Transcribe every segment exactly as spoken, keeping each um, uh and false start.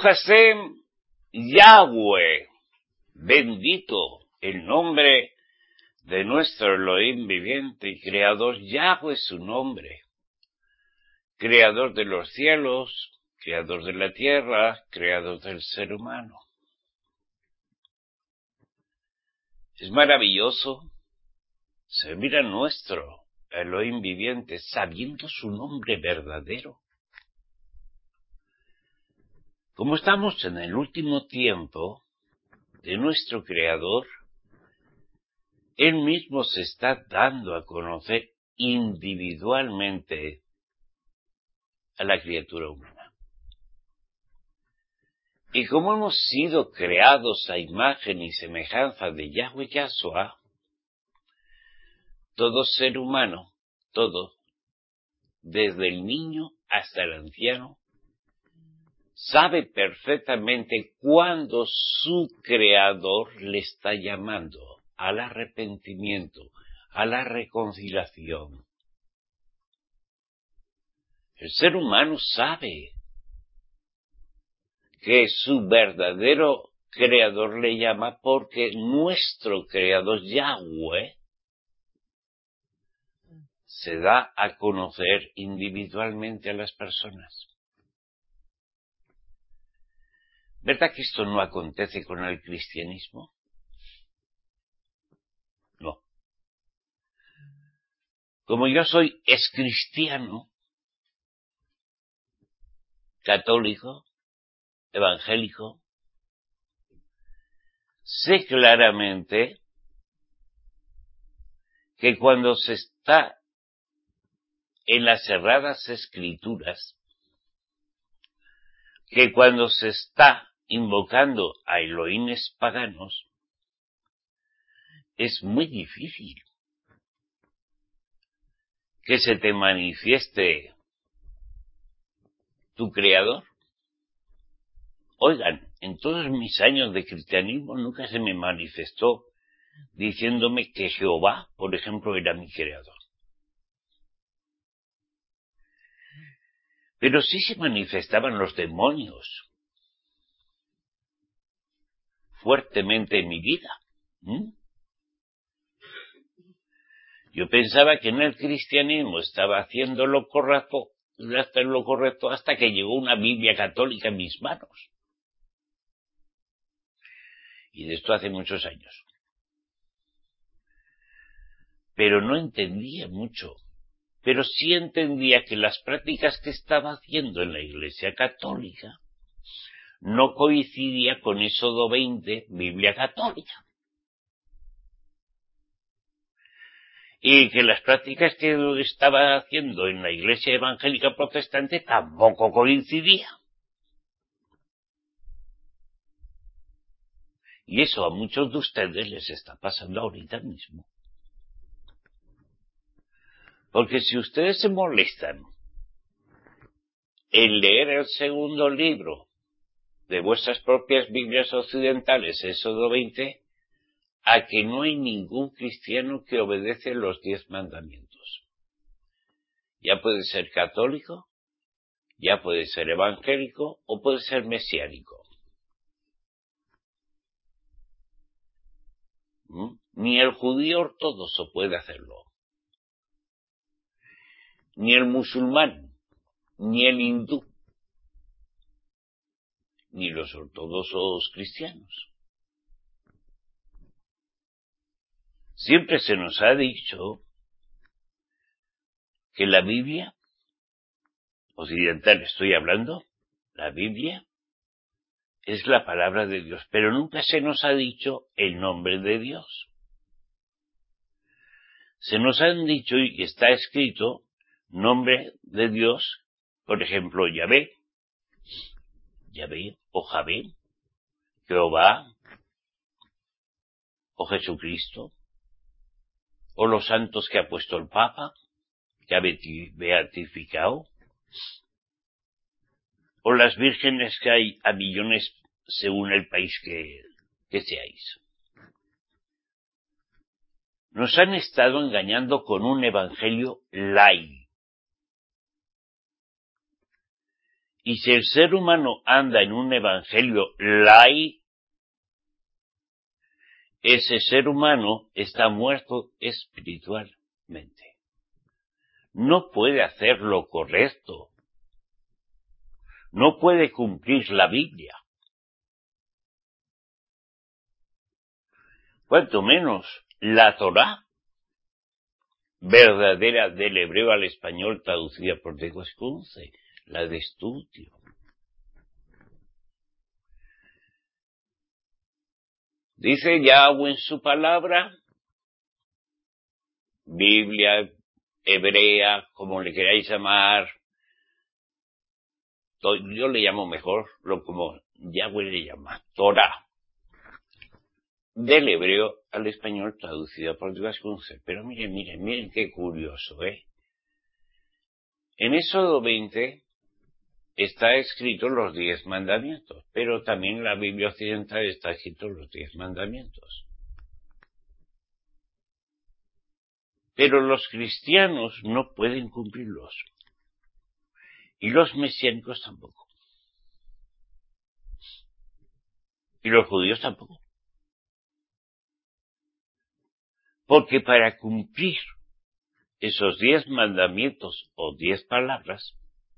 Baruch Hashem, Yahweh, bendito el nombre de nuestro Elohim viviente y creador. Yahweh es su nombre, creador de los cielos, creador de la tierra, creador del ser humano. Es maravilloso servir a nuestro Elohim viviente sabiendo su nombre verdadero. Como estamos en el último tiempo de nuestro Creador, Él mismo se está dando a conocer individualmente a la criatura humana. Y como hemos sido creados a imagen y semejanza de Yahweh Yahshua, todo ser humano, todo, desde el niño hasta el anciano, sabe perfectamente cuándo su Creador le está llamando al arrepentimiento, a la reconciliación. El ser humano sabe que su verdadero Creador le llama porque nuestro Creador Yahweh se da a conocer individualmente a las personas. ¿Verdad que esto no acontece con el cristianismo? No. Como yo soy excristiano, católico, evangélico, sé claramente que cuando se está en las Sagradas Escrituras, que cuando se está invocando a Elohines paganos, es muy difícil que se te manifieste tu Creador. Oigan, en todos mis años de cristianismo nunca se me manifestó diciéndome que Jehová, por ejemplo, era mi Creador. Pero sí se manifestaban los demonios fuertemente en mi vida. ¿Mm? Yo pensaba que en el cristianismo estaba haciendo lo correcto, hacer lo correcto hasta que llegó una Biblia católica en mis manos. Y de esto hace muchos años. Pero no entendía mucho. Pero sí entendía que las prácticas que estaba haciendo en la Iglesia Católica no coincidía con Éxodo veinte, Biblia Católica. Y que las prácticas que estaba haciendo en la Iglesia Evangélica Protestante tampoco coincidían. Y eso a muchos de ustedes les está pasando ahorita mismo. Porque si ustedes se molestan en leer el segundo libro de vuestras propias Biblias occidentales, Éxodo veinte, a que no hay ningún cristiano que obedece los diez mandamientos. Ya puede ser católico, ya puede ser evangélico o puede ser mesiánico. ¿Mm? Ni el judío ortodoxo puede hacerlo. Ni el musulmán, ni el hindú, ni los ortodoxos cristianos. Siempre se nos ha dicho que la Biblia, occidental estoy hablando, la Biblia es la palabra de Dios, pero nunca se nos ha dicho el nombre de Dios. Se nos han dicho, y está escrito, nombre de Dios, por ejemplo, Yahvé, Yahvé o Javé, Jehová, o Jesucristo, o los santos que ha puesto el Papa, que ha beatificado, o las vírgenes que hay a millones según el país que, que seáis. Nos han estado engañando con un evangelio light. Y si el ser humano anda en un evangelio light, ese ser humano está muerto espiritualmente. No puede hacer lo correcto. No puede cumplir la Biblia. Cuanto menos la Torá, verdadera del hebreo al español traducida por Diego Escunce, la de estudio. Dice Yahweh en su palabra, Biblia hebrea, como le queráis llamar, yo le llamo mejor lo como Yahweh le llama, Torá, del hebreo al español traducida por Diego Escunce. Pero miren, miren, miren qué curioso, ¿eh? En Éxodo veinte está escrito los diez mandamientos, pero también en la Biblia occidental está escrito los diez mandamientos. Pero los cristianos no pueden cumplirlos. Y los mesiánicos tampoco. Y los judíos tampoco. Porque para cumplir esos diez mandamientos o diez palabras,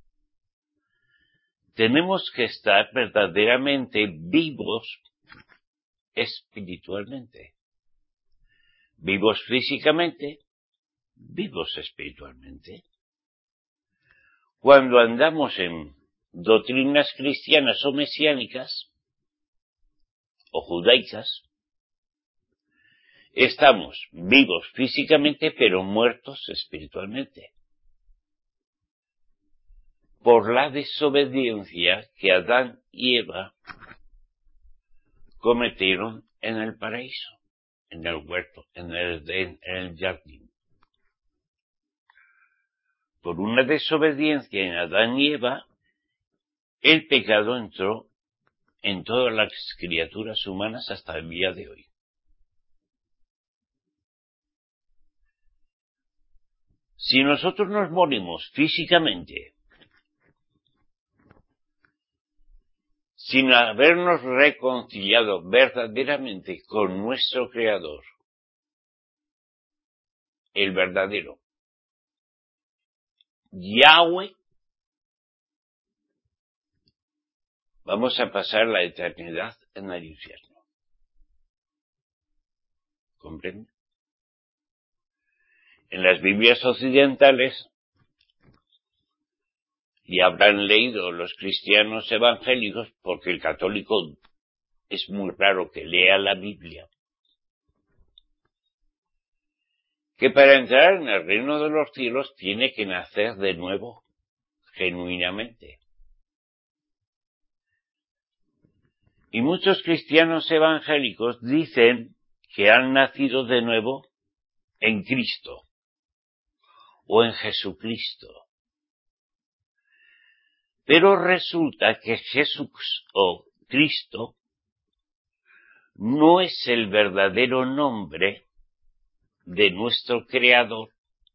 tenemos que estar verdaderamente vivos espiritualmente. Vivos físicamente, vivos espiritualmente. Cuando andamos en doctrinas cristianas o mesiánicas, o judaicas, estamos vivos físicamente, pero muertos espiritualmente. Por la desobediencia que Adán y Eva cometieron en el paraíso, en el huerto, en el, en el jardín. Por una desobediencia en Adán y Eva, el pecado entró en todas las criaturas humanas hasta el día de hoy. Si nosotros nos morimos físicamente, sin habernos reconciliado verdaderamente con nuestro Creador, el verdadero Yahweh, vamos a pasar la eternidad en el infierno. ¿Comprende? En las Biblias occidentales, y habrán leído los cristianos evangélicos, porque el católico es muy raro que lea la Biblia, que para entrar en el reino de los cielos tiene que nacer de nuevo, genuinamente. Y muchos cristianos evangélicos dicen que han nacido de nuevo en Cristo o en Jesucristo. Pero resulta que Jesús o Cristo no es el verdadero nombre de nuestro Creador.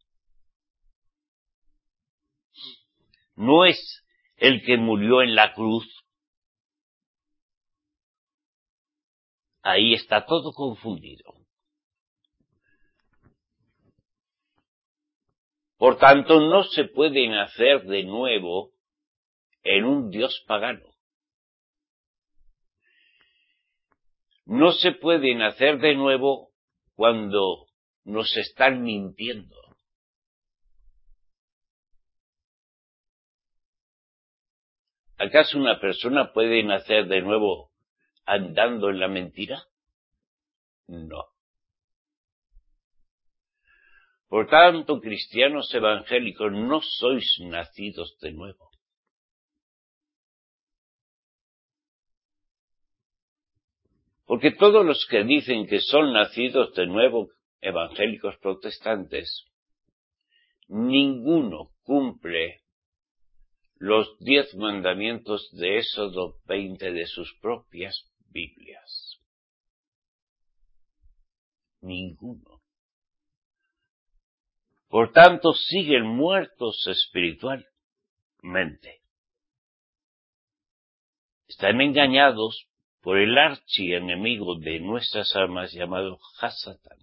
No es el que murió en la cruz. Ahí está todo confundido. Por tanto, no se puede nacer de nuevo en un Dios pagano. No se puede nacer de nuevo cuando nos están mintiendo. ¿Acaso una persona puede nacer de nuevo andando en la mentira? No. Por tanto, cristianos evangélicos, no sois nacidos de nuevo. Porque todos los que dicen que son nacidos de nuevo, evangélicos protestantes, ninguno cumple los diez mandamientos de Éxodo veinte de sus propias Biblias. Ninguno. Por tanto, siguen muertos espiritualmente. Están engañados por el archienemigo de nuestras almas llamado Hasatán.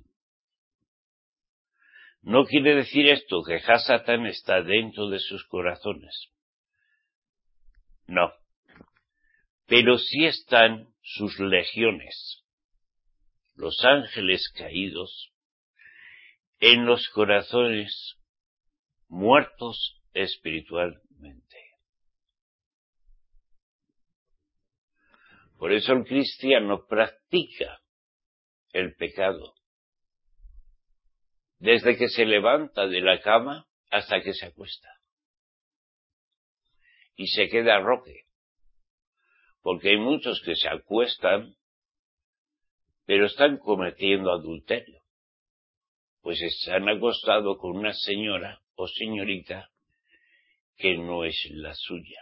No quiere decir esto que Hasatán está dentro de sus corazones. No. Pero sí están sus legiones, los ángeles caídos, en los corazones muertos espiritualmente. Por eso el cristiano practica el pecado, desde que se levanta de la cama hasta que se acuesta. Y se queda roque, porque hay muchos que se acuestan, pero están cometiendo adulterio, pues se han acostado con una señora o señorita que no es la suya.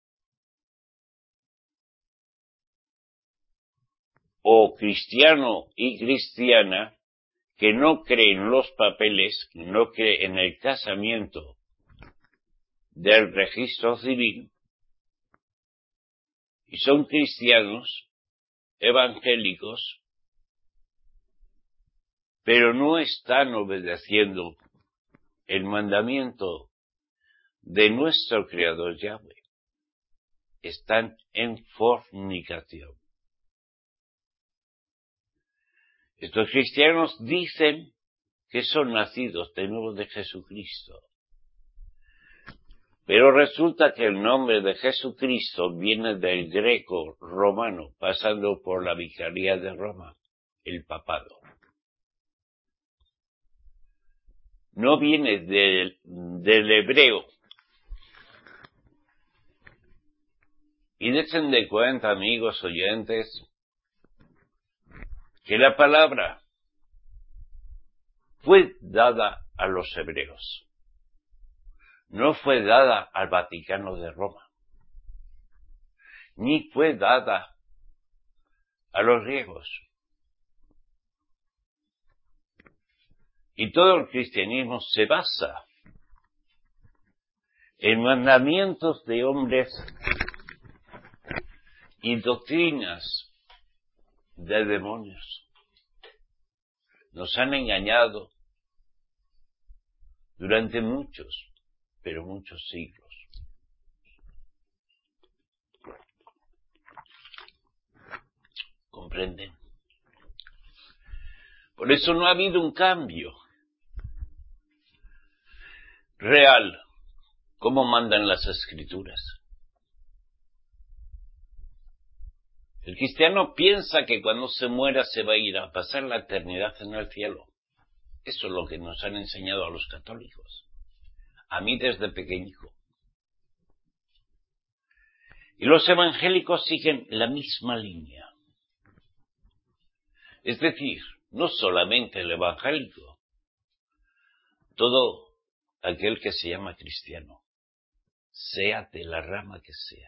O cristiano y cristiana que no cree en los papeles, no cree en el casamiento del registro civil, y son cristianos evangélicos, pero no están obedeciendo el mandamiento de nuestro Creador Yahweh. Están en fornicación. Estos cristianos dicen que son nacidos de nuevo de Jesucristo. Pero resulta que el nombre de Jesucristo viene del greco romano, pasando por la vicaría de Roma, el papado. No viene del, del hebreo. Y dense de cuenta, amigos oyentes, que la palabra fue dada a los hebreos. No fue dada al Vaticano de Roma, ni fue dada a los griegos. Y todo el cristianismo se basa en mandamientos de hombres y doctrinas de demonios. Nos han engañado durante muchos, pero muchos siglos. ¿Comprenden? Por eso no ha habido un cambio real, como mandan las Escrituras. El cristiano piensa que cuando se muera se va a ir a pasar la eternidad en el cielo. Eso es lo que nos han enseñado a los católicos. A mí desde pequeñico. Y los evangélicos siguen la misma línea. Es decir, no solamente el evangélico, todo aquel que se llama cristiano, sea de la rama que sea.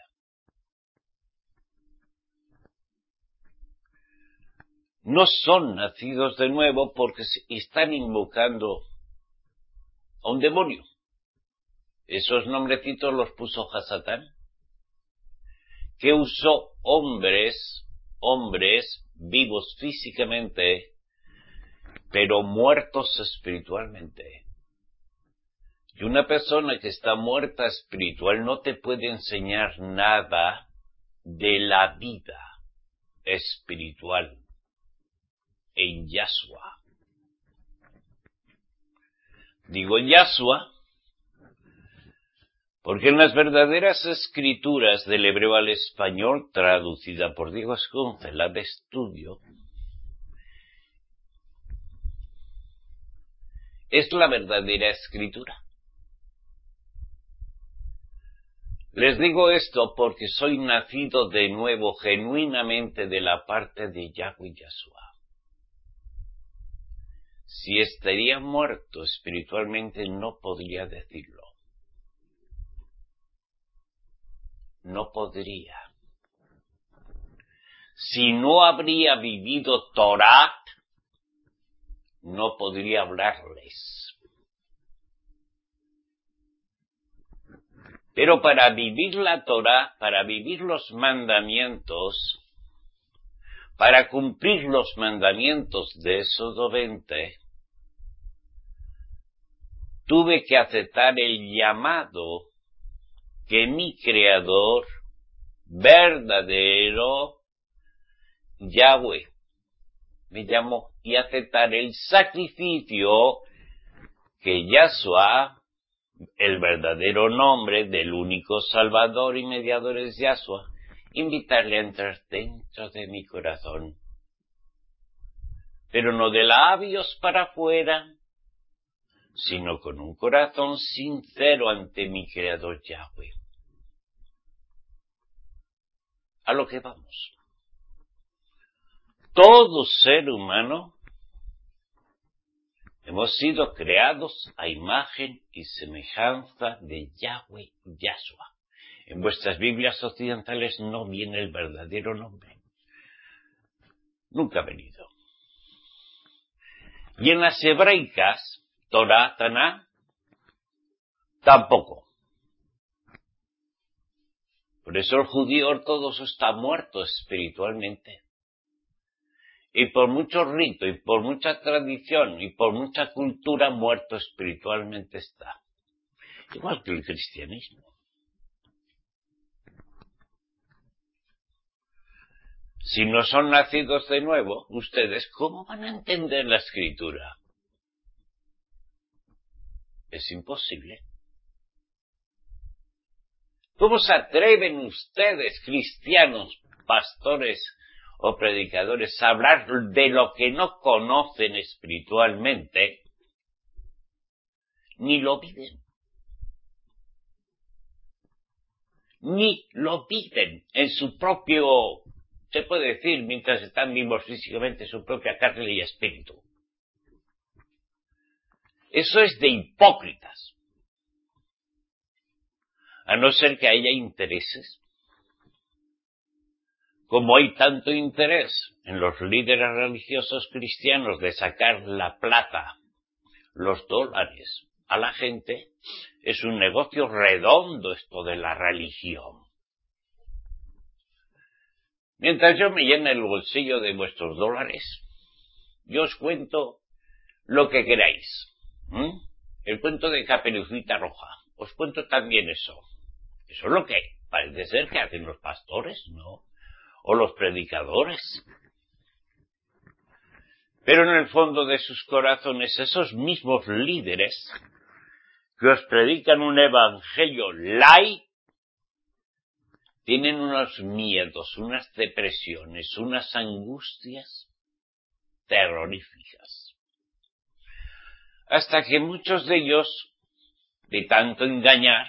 No son nacidos de nuevo porque están invocando a un demonio. Esos nombrecitos los puso Hasatán, que usó hombres, hombres vivos físicamente, pero muertos espiritualmente. Y una persona que está muerta espiritual no te puede enseñar nada de la vida espiritual en Yahshua. Digo Yahshua porque en las verdaderas escrituras del hebreo al español, traducida por Diego Esconce, la de estudio, es la verdadera escritura. Les digo esto porque soy nacido de nuevo genuinamente de la parte de Yahweh Yahshua. Si estaría muerto espiritualmente no podría decirlo. No podría. Si no habría vivido Torah, no podría hablarles. Pero para vivir la Torá, para vivir los mandamientos, para cumplir los mandamientos de Éxodo veinte, tuve que aceptar el llamado que mi Creador verdadero, Yahweh, me llamó, y aceptar el sacrificio que Yahshua, el verdadero nombre del único Salvador y mediador es Yahshua, invitarle a entrar dentro de mi corazón, pero no de labios para afuera, sino con un corazón sincero ante mi Creador Yahweh. A lo que vamos. Todo ser humano hemos sido creados a imagen y semejanza de Yahweh Yahshua. En vuestras Biblias occidentales no viene el verdadero nombre. Nunca ha venido. Y en las hebraicas, Torah, Taná, tampoco. Por eso el judío ortodoxo está muerto espiritualmente. Y por mucho rito, y por mucha tradición, y por mucha cultura, muerto espiritualmente está. Igual que el cristianismo. Si no son nacidos de nuevo, ustedes, ¿cómo van a entender la Escritura? Es imposible. ¿Cómo se atreven ustedes, cristianos, pastores o predicadores, a hablar de lo que no conocen espiritualmente, ni lo viven? Ni lo viven en su propio, se puede decir, mientras están vivos físicamente, su propia carne y espíritu. Eso es de hipócritas. A no ser que haya intereses. Como hay tanto interés en los líderes religiosos cristianos de sacar la plata, los dólares a la gente, es un negocio redondo esto de la religión. Mientras yo me llene el bolsillo de vuestros dólares, yo os cuento lo que queráis. ¿Mm? El cuento de Caperucita Roja. Os cuento también eso. Eso es lo que parece ser que hacen los pastores, ¿no? O los predicadores. Pero en el fondo de sus corazones, esos mismos líderes que os predican un evangelio light, tienen unos miedos, unas depresiones, unas angustias terroríficas. Hasta que muchos de ellos, de tanto engañar,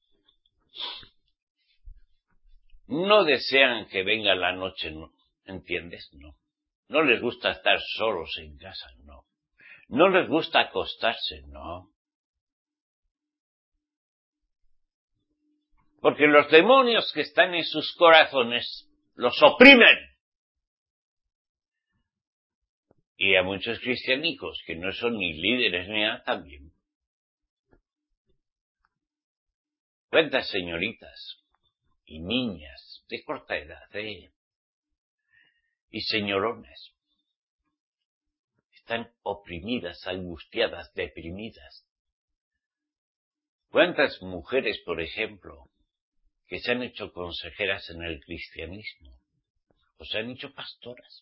no desean que venga la noche, ¿no? ¿Entiendes? No. No les gusta estar solos en casa, no. No les gusta acostarse, no. Porque los demonios que están en sus corazones los oprimen. Y a muchos cristianicos que no son ni líderes ni nada también. ¿Cuántas señoritas y niñas de corta edad, eh? y señorones están oprimidas, angustiadas, deprimidas? ¿Cuántas mujeres, por ejemplo, que se han hecho consejeras en el cristianismo o se han hecho pastoras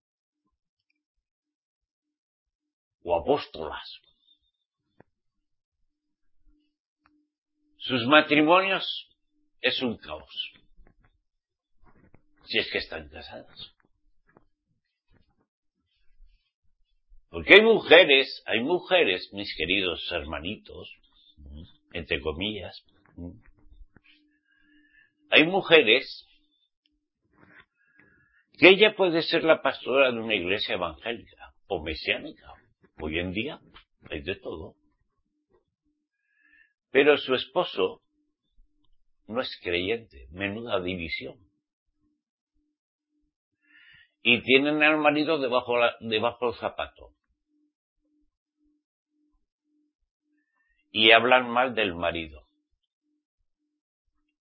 o apóstolas? Sus matrimonios es un caos, si es que están casadas. Porque hay mujeres, hay mujeres, mis queridos hermanitos, entre comillas, hay mujeres que ella puede ser la pastora de una iglesia evangélica o mesiánica. Hoy en día hay de todo. Pero su esposo no es creyente, menuda división. Y tienen al marido debajo, la, debajo del zapato. Y hablan mal del marido.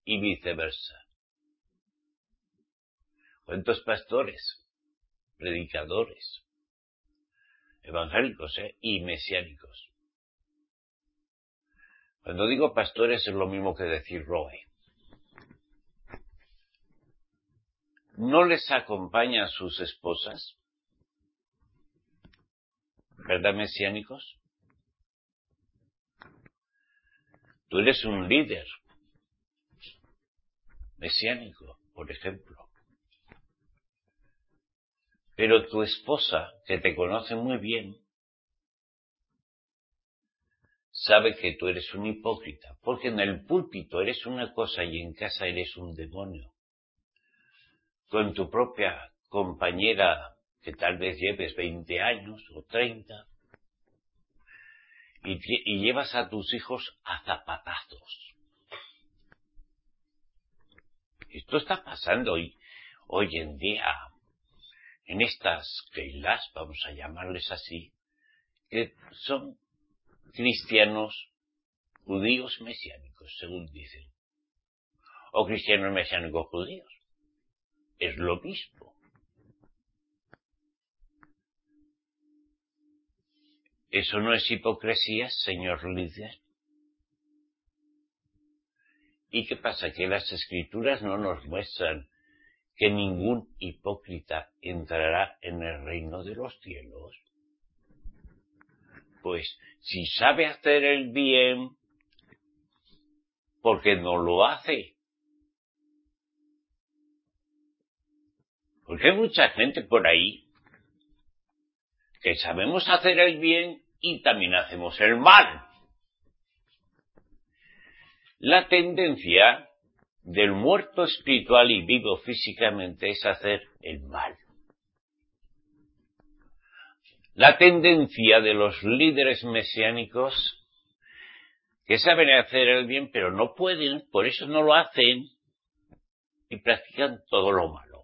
y viceversa. ¿Cuántos pastores, predicadores, evangélicos eh, y mesiánicos? Cuando digo pastores es lo mismo que decir roe. ¿No les acompañan sus esposas? ¿Verdad, mesiánicos? Tú eres un líder mesiánico, por ejemplo. Pero tu esposa, que te conoce muy bien, sabe que tú eres un hipócrita, porque en el púlpito eres una cosa y en casa eres un demonio. Con tu propia compañera, que tal vez lleves veinte años o treinta, y, y llevas a tus hijos a zapatazos. Esto está pasando hoy, hoy en día, en estas keilas, vamos a llamarles así, que son cristianos judíos mesiánicos, según dicen, o cristianos mesiánicos judíos. Es lo mismo. ¿Eso no es hipocresía, señor líder? ¿Y qué pasa? ¿Que las Escrituras no nos muestran que ningún hipócrita entrará en el reino de los cielos? Pues, si sabe hacer el bien, ¿por qué no lo hace? Porque hay mucha gente por ahí que sabemos hacer el bien y también hacemos el mal. La tendencia del muerto espiritual y vivo físicamente es hacer el mal. La tendencia de los líderes mesiánicos que saben hacer el bien pero no pueden, por eso no lo hacen y practican todo lo malo.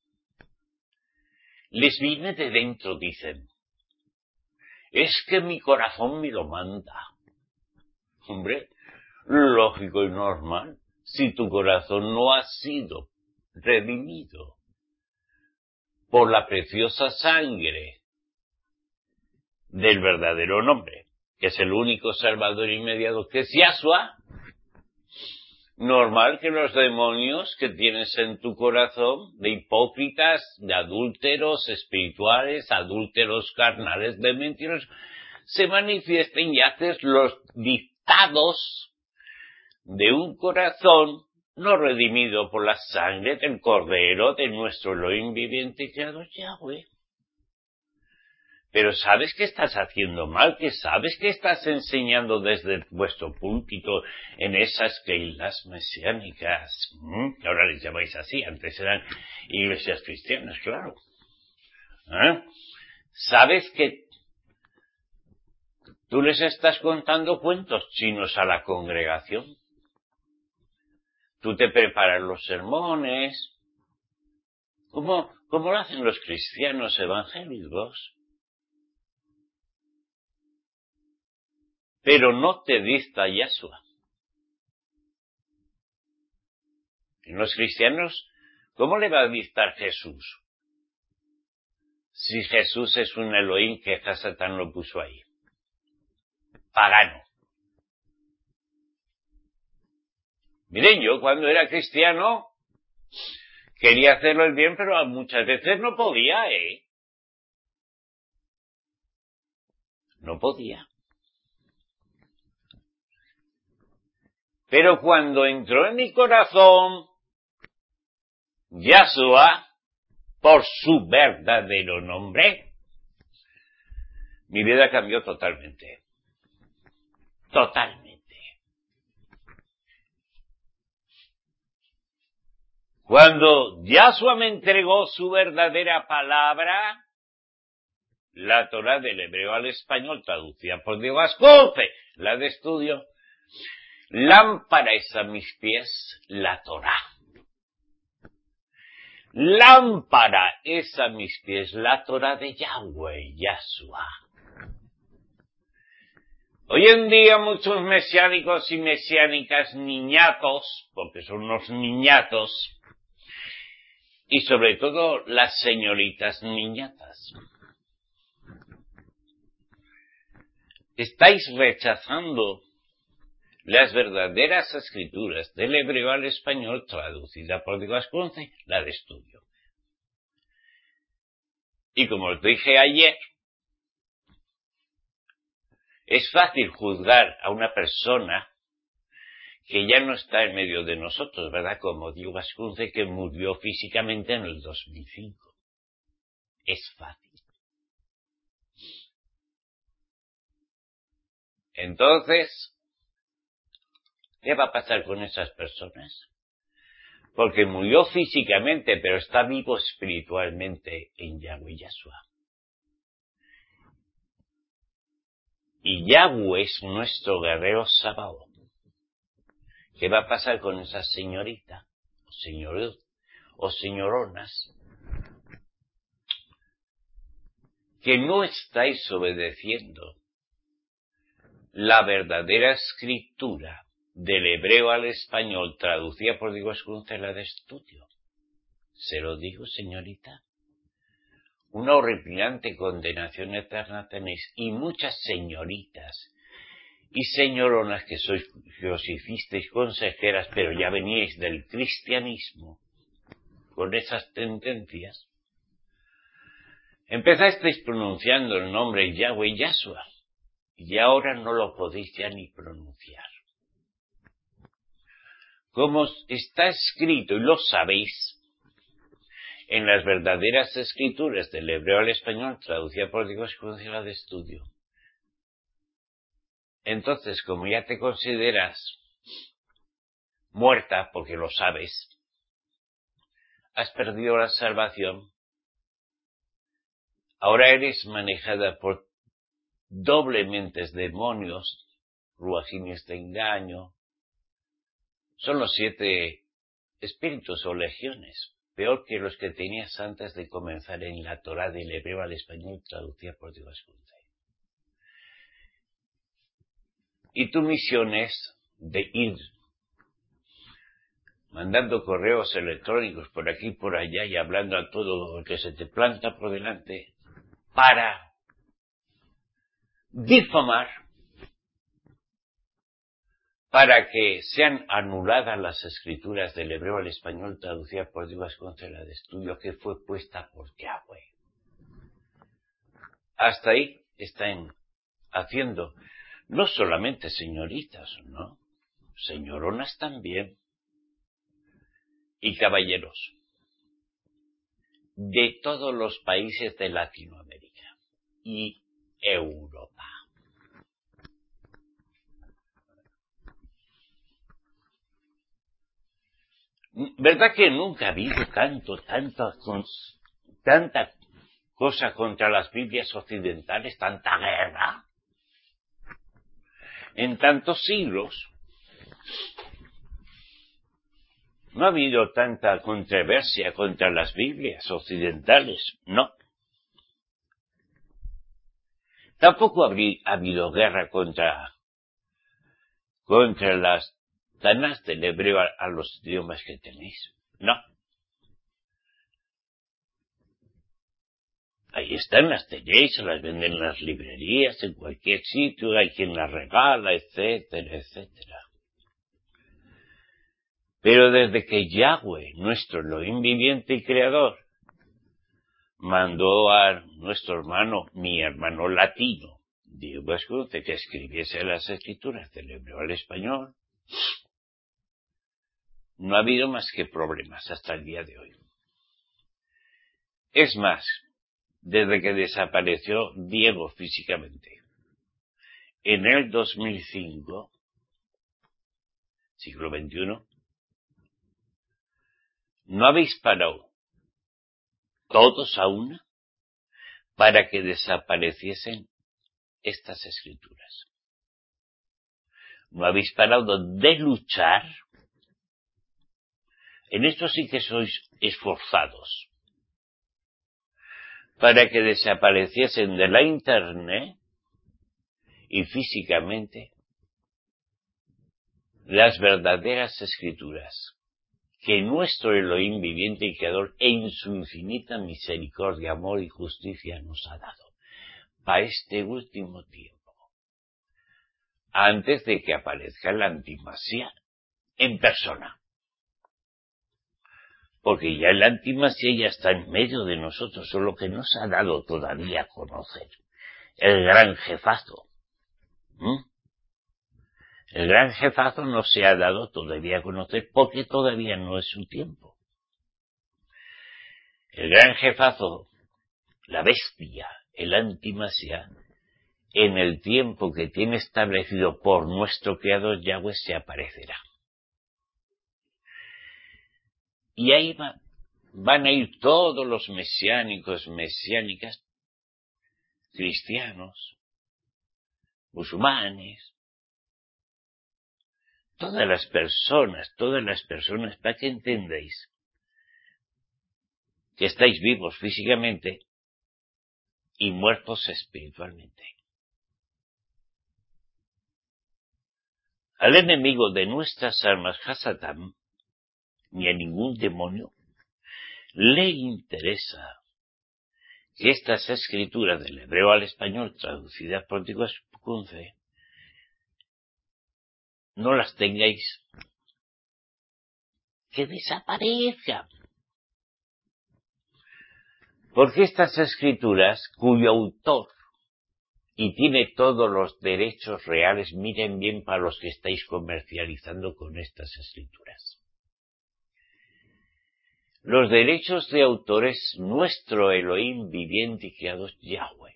Les viene de dentro, dicen. Es que mi corazón me lo manda. Hombre, lógico y normal, si tu corazón no ha sido redimido por la preciosa sangre del verdadero nombre, que es el único Salvador inmediato, que es Yahshua, normal que los demonios que tienes en tu corazón, de hipócritas, de adúlteros espirituales, adúlteros carnales, de mentirosos, se manifiesten y haces los dictados de un corazón no redimido por la sangre del Cordero de nuestro Elohim viviente creador Yahweh. Pero sabes que estás haciendo mal, que sabes que estás enseñando desde vuestro púlpito en esas keilas mesiánicas, ¿Mm? que ahora les llamáis así, antes eran iglesias cristianas, claro. ¿Eh? Sabes que tú les estás contando cuentos chinos a la congregación. Tú te preparas los sermones. ¿Cómo, cómo lo hacen los cristianos evangélicos? Pero no te dicta Yahshua. En los cristianos, ¿cómo le va a dictar Jesús? Si Jesús es un Elohim que Satán lo puso ahí. Pagano. Miren, yo cuando era cristiano quería hacerlo el bien, pero muchas veces no podía, ¿eh? No podía. Pero cuando entró en mi corazón Yahshua, por su verdadero nombre, mi vida cambió totalmente. Totalmente. Cuando Yahshua me entregó su verdadera palabra, la Torá del hebreo al español, traducida por Diego Ascofe, la de estudio, lámpara es a mis pies la Torá. Lámpara es a mis pies la Torá de Yahweh, Yahshua. Hoy en día muchos mesiánicos y mesiánicas niñatos, porque son unos niñatos, y sobre todo las señoritas niñatas, estáis rechazando las verdaderas escrituras del hebreo al español traducida por Diego Ascunce, la de estudio. Y como os dije ayer, es fácil juzgar a una persona que ya no está en medio de nosotros, ¿verdad? Como Diego Ascunce, que murió físicamente en el dos mil cinco. Es fácil. Entonces, ¿qué va a pasar con esas personas? Porque murió físicamente, pero está vivo espiritualmente en Yahweh Yahshua. Y Yahweh es nuestro guerrero Sabaoth. ¿Qué va a pasar con esa señorita, o señor, o señoronas, que no estáis obedeciendo la verdadera escritura del hebreo al español traducida por Diego Ascunce, la de estudio? Se lo digo, señorita. Una horripilante condenación eterna tenéis, y muchas señoritas y señoronas que sois, que os hicisteis consejeras, pero ya veníais del cristianismo con esas tendencias, empezasteis pronunciando el nombre Yahweh Yahshua y ahora no lo podéis ya ni pronunciar. Como está escrito, y lo sabéis, en las verdaderas escrituras del hebreo al español traducida por Diego Ascunce, la de estudio. Entonces, como ya te consideras muerta, porque lo sabes, has perdido la salvación, ahora eres manejada por doblemente demonios, ruajines de engaño, son los siete espíritus o legiones, peor que los que tenías antes de comenzar en la Torá del hebreo al español traducida por Diego Ascunce. Y tu misión es de ir mandando correos electrónicos por aquí y por allá y hablando a todo lo que se te planta por delante para difamar, para que sean anuladas las escrituras del hebreo al español traducidas por Diego Ascunce, la de estudio, que fue puesta por Yahweh. Hasta ahí están haciendo, no solamente señoritas, ¿no? Señoronas también. Y caballeros, de todos los países de Latinoamérica y Europa. ¿Verdad que nunca ha habido tanto, tanto, tanta cosa contra las Biblias occidentales, tanta guerra? En tantos siglos no ha habido tanta controversia contra las Biblias occidentales, no. Tampoco habría, ha habido guerra contra, contra las Tanás del hebreo a, a los idiomas que tenéis, no. Ahí están, las tenéis, las venden en las librerías, en cualquier sitio, hay quien las regala, etcétera, etcétera. Pero desde que Yahweh, nuestro Elohim viviente y creador, mandó a nuestro hermano, mi hermano latino, Diego Ascunce, que escribiese las escrituras del hebreo al español, no ha habido más que problemas hasta el día de hoy. Es más, desde que desapareció Diego físicamente, en el dos mil cinco, siglo veintiuno, no habéis parado todos a una para que desapareciesen estas escrituras. No habéis parado de luchar. En esto sí que sois esforzados para que desapareciesen de la internet y físicamente las verdaderas escrituras que nuestro Elohim viviente y creador en su infinita misericordia, amor y justicia nos ha dado para este último tiempo, antes de que aparezca la antimasía en persona. Porque ya el antimasía ya está en medio de nosotros, solo que no se ha dado todavía a conocer. El gran jefazo. ¿Mm? El gran jefazo no se ha dado todavía a conocer porque todavía no es su tiempo. El gran jefazo, la bestia, el antimasía, en el tiempo que tiene establecido por nuestro creador Yahweh se aparecerá. Y ahí va, van a ir todos los mesiánicos, mesiánicas, cristianos, musulmanes, todas las personas, todas las personas, para que entendáis que estáis vivos físicamente y muertos espiritualmente. Al enemigo de nuestras almas, Hasatán, ni a ningún demonio, le interesa que estas escrituras del hebreo al español traducidas por Tico Kunze no las tengáis, que desaparezcan. Porque estas escrituras, cuyo autor y tiene todos los derechos reales, miren bien para los que estáis comercializando con estas escrituras. Los derechos de autor es nuestro Elohim viviente y creador Yahweh.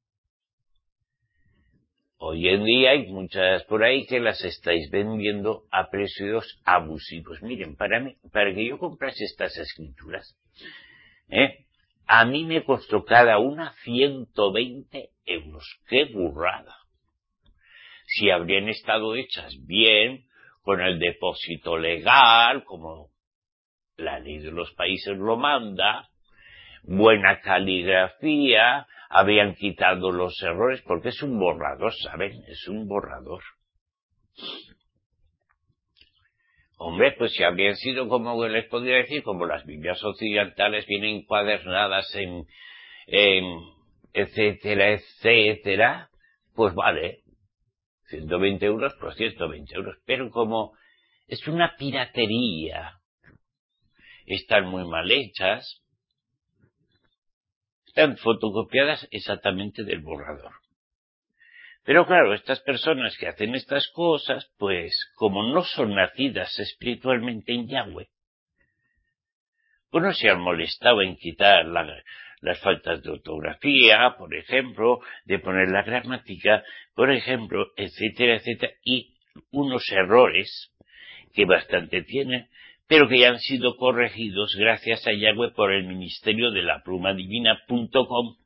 Hoy en día hay muchas por ahí que las estáis vendiendo a precios abusivos. Miren, para mí, para que yo comprase estas escrituras, ¿eh? a mí me costó cada una ciento veinte euros. ¡Qué burrada! Si habrían estado hechas bien, con el depósito legal, como la ley de los países lo manda, buena caligrafía, habían quitado los errores, porque es un borrador, ¿saben? Es un borrador. Hombre, pues si habrían sido, como les podría decir, como las Biblias occidentales vienen encuadernadas en, en etcétera, etcétera, pues vale, ciento veinte euros, pues ciento veinte euros, pero como es una piratería, están muy mal hechas, están fotocopiadas exactamente del borrador. Pero claro, estas personas que hacen estas cosas, pues como no son nacidas espiritualmente en Yahweh, pues no se han molestado en quitar la, las faltas de ortografía, por ejemplo, de poner la gramática, por ejemplo, etcétera, etcétera, y unos errores que bastante tienen, pero que ya han sido corregidos gracias a Yahweh por el ministerio de la pluma divina punto com,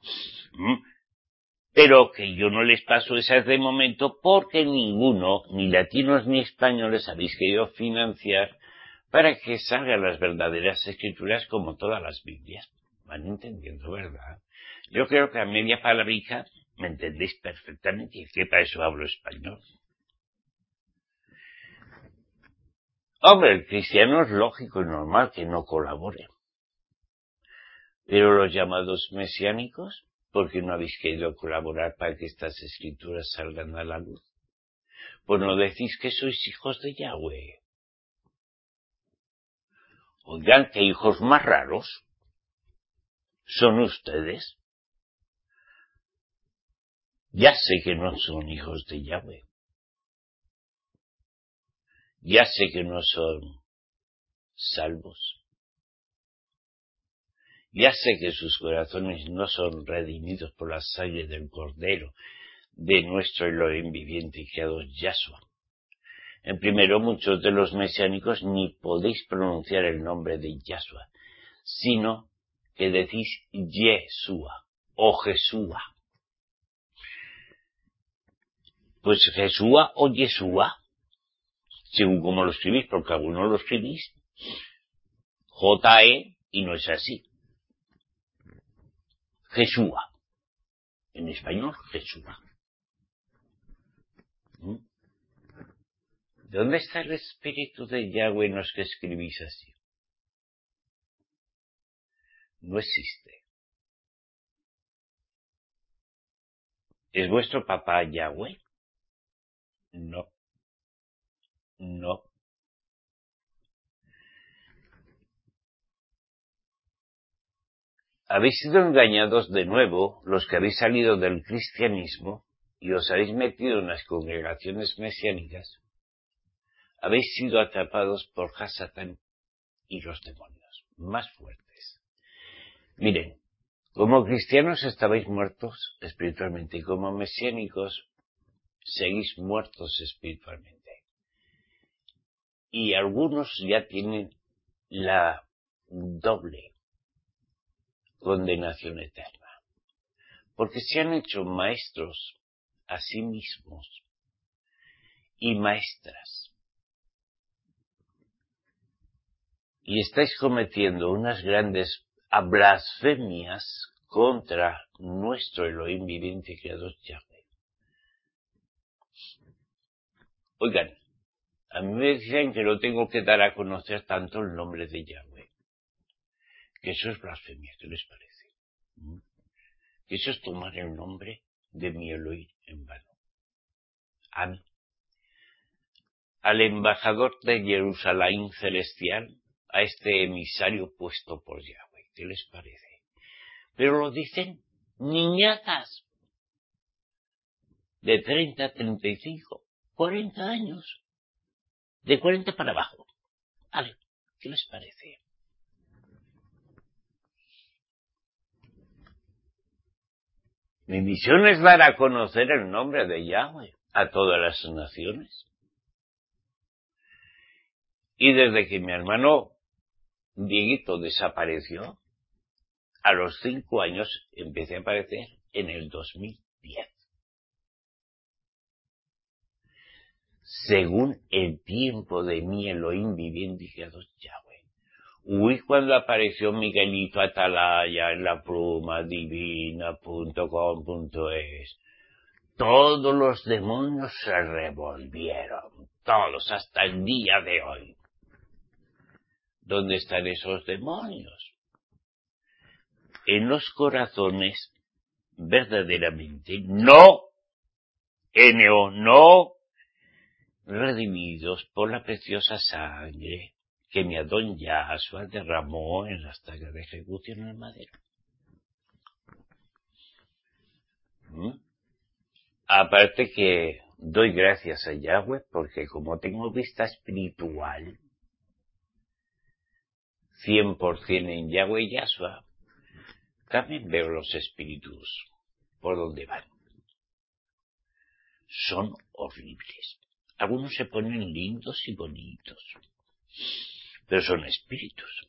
pero que yo no les paso esas de momento porque ninguno, ni latinos ni españoles, habéis querido financiar para que salgan las verdaderas escrituras como todas las Biblias. Van entendiendo, ¿verdad? Yo creo que a media palabrica me entendéis perfectamente y que para eso hablo español. Hombre, el cristiano es lógico y normal que no colabore. Pero los llamados mesiánicos, ¿por qué no habéis querido colaborar para que estas escrituras salgan a la luz? Pues no decís que sois hijos de Yahweh. Oigan, ¿qué hijos más raros son ustedes? Ya sé que no son hijos de Yahweh. Ya sé que no son salvos. Ya sé que sus corazones no son redimidos por la sangre del Cordero, de nuestro Elohim viviente y creador Yahshua. En primero, muchos de los mesiánicos ni podéis pronunciar el nombre de Yahshua, sino que decís Yeshua o Jesúa. Pues Jesúa o Yeshua, según como lo escribís, porque algunos lo escribís J E y no es así. Jesúa. En español, Jesúa. ¿Dónde está el espíritu de Yahweh en los que escribís así? No existe. ¿Es vuestro papá Yahweh? No, no. Habéis sido engañados de nuevo los que habéis salido del cristianismo y os habéis metido en las congregaciones mesiánicas. Habéis sido atrapados por Hasatán y los demonios más fuertes. Miren, como cristianos estabais muertos espiritualmente y como mesiánicos seguís muertos espiritualmente. Y algunos ya tienen la doble condenación eterna, porque se han hecho maestros a sí mismos y maestras. Y estáis cometiendo unas grandes blasfemias contra nuestro Elohim viviente y creador Yahweh. Oigan, a mí me dicen que no tengo que dar a conocer tanto el nombre de Yahweh. Que eso es blasfemia, ¿qué les parece? ¿Mm? Que eso es tomar el nombre de mi Elohim en vano. A mí. Al embajador de Jerusalén celestial, a este emisario puesto por Yahweh. ¿Qué les parece? Pero lo dicen niñatas de treinta, treinta y cinco, cuarenta años. De cuarenta para abajo. Vale, ¿qué les parece? Mi misión es dar a conocer el nombre de Yahweh a todas las naciones. Y desde que mi hermano Dieguito desapareció, a los cinco años empecé a aparecer en el dos mil diez. Según el tiempo de mi Elohim viviente y creador Yahweh. Uy, cuando apareció Miguelito Atalaya en la pluma divina punto com punto es, todos los demonios se revolvieron, todos, hasta el día de hoy. ¿Dónde están esos demonios? En los corazones verdaderamente no, N O, no redimidos por la preciosa sangre que mi Adón Yahshua derramó en la estaca de ejecución en el madero. ¿Mm? Aparte que doy gracias a Yahweh porque como tengo vista espiritual, cien por ciento en Yahweh y Yahshua, también veo los espíritus por donde van. Son horribles. Algunos se ponen lindos y bonitos, pero son espíritus.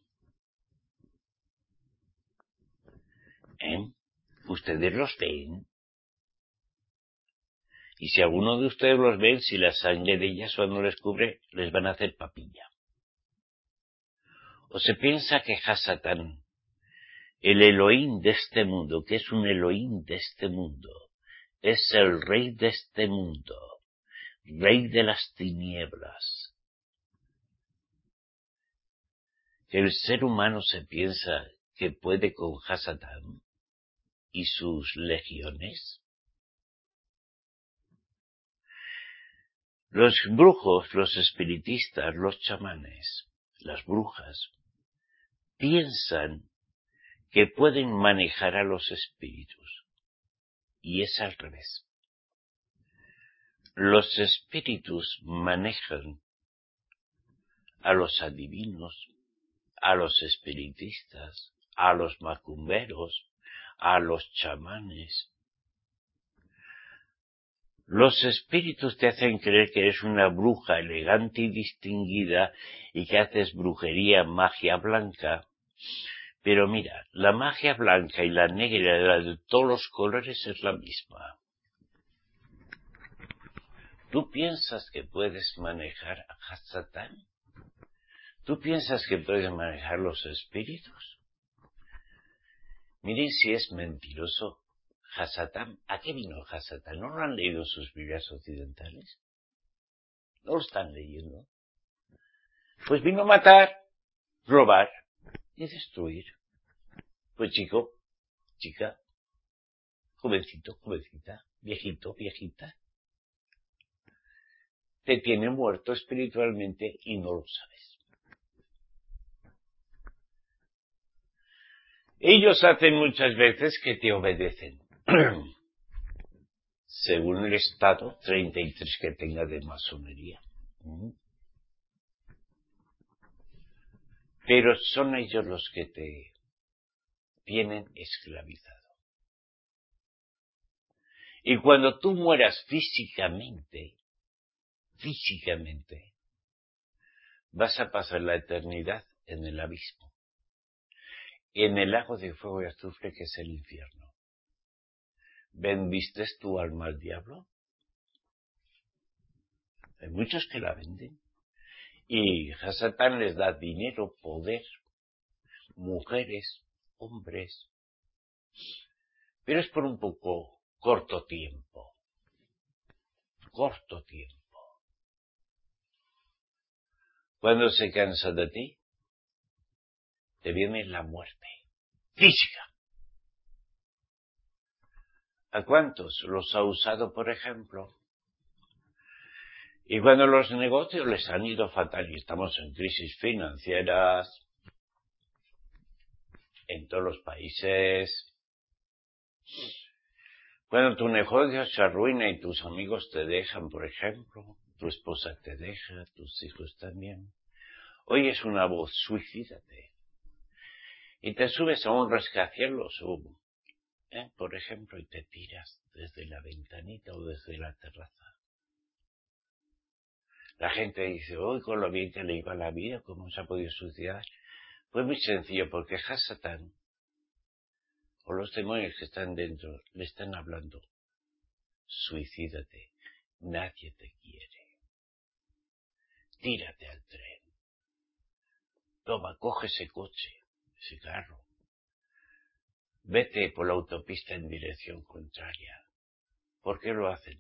¿Eh? Ustedes los ven. Y si alguno de ustedes los ven, si la sangre de Yahshua no les cubre, les van a hacer papilla. ¿O se piensa que Hasatán, el Elohim de este mundo, que es un Elohim de este mundo, es el rey de este mundo, rey de las tinieblas? Que el ser humano se piensa que puede con Hasatán y sus legiones. Los brujos, los espiritistas, los chamanes, las brujas, piensan que pueden manejar a los espíritus. Y es al revés. Los espíritus manejan a los adivinos, a los espiritistas, a los macumberos, a los chamanes. Los espíritus te hacen creer que eres una bruja elegante y distinguida y que haces brujería, magia blanca. Pero mira, la magia blanca y la negra y la de todos los colores es la misma. ¿Tú piensas que puedes manejar a Hasatán? ¿Tú piensas que puedes manejar los espíritus? Miren si es mentiroso. Hasatán, ¿a qué vino Hasatán? ¿No lo han leído sus Biblias occidentales? No lo están leyendo. Pues vino a matar, robar y destruir. Pues chico, chica, jovencito, jovencita, viejito, viejita, te tiene muerto espiritualmente y no lo sabes. Ellos hacen muchas veces que te obedecen. Según el estado treinta y tres que tenga de masonería. Pero son ellos los que te tienen esclavizado. Y cuando tú mueras físicamente, físicamente, vas a pasar la eternidad en el abismo, en el lago de fuego y azufre que es el infierno. ¿Vendiste tu alma al diablo? Hay muchos que la venden. Y a Satán les da dinero, poder, mujeres, hombres. Pero es por un poco corto tiempo. Corto tiempo. Cuando se cansa de ti, te viene la muerte física. ¿A cuántos los ha usado, por ejemplo? Y cuando los negocios les han ido fatal y estamos en crisis financieras en todos los países, cuando tu negocio se arruina y tus amigos te dejan, por ejemplo, tu esposa te deja, tus hijos también, oyes una voz, suicídate, y te subes a un rascacielos, ¿eh? por ejemplo, y te tiras desde la ventanita o desde la terraza. La gente dice, hoy con lo bien que le iba la vida, ¿cómo se ha podido suicidar? Pues muy sencillo, porque Hasatán, o los demonios que están dentro, le están hablando. Suicídate, nadie te quiere. Tírate al tren. Toma, coge ese coche, ese carro. Vete por la autopista en dirección contraria. ¿Por qué lo hacen?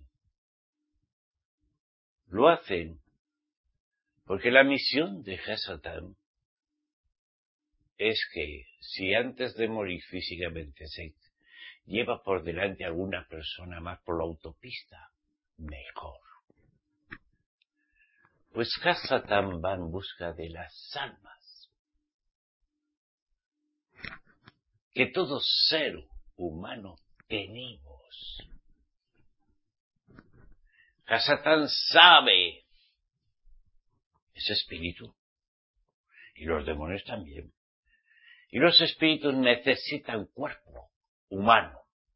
Lo hacen porque la misión de Hasatán es que si antes de morir físicamente se lleva por delante a alguna persona más por la autopista, mejor. Pues Hasatán va en busca de las almas que todo ser humano tenemos. Hasatán sabe ese espíritu, y los demonios también. Y los espíritus necesitan cuerpo humano.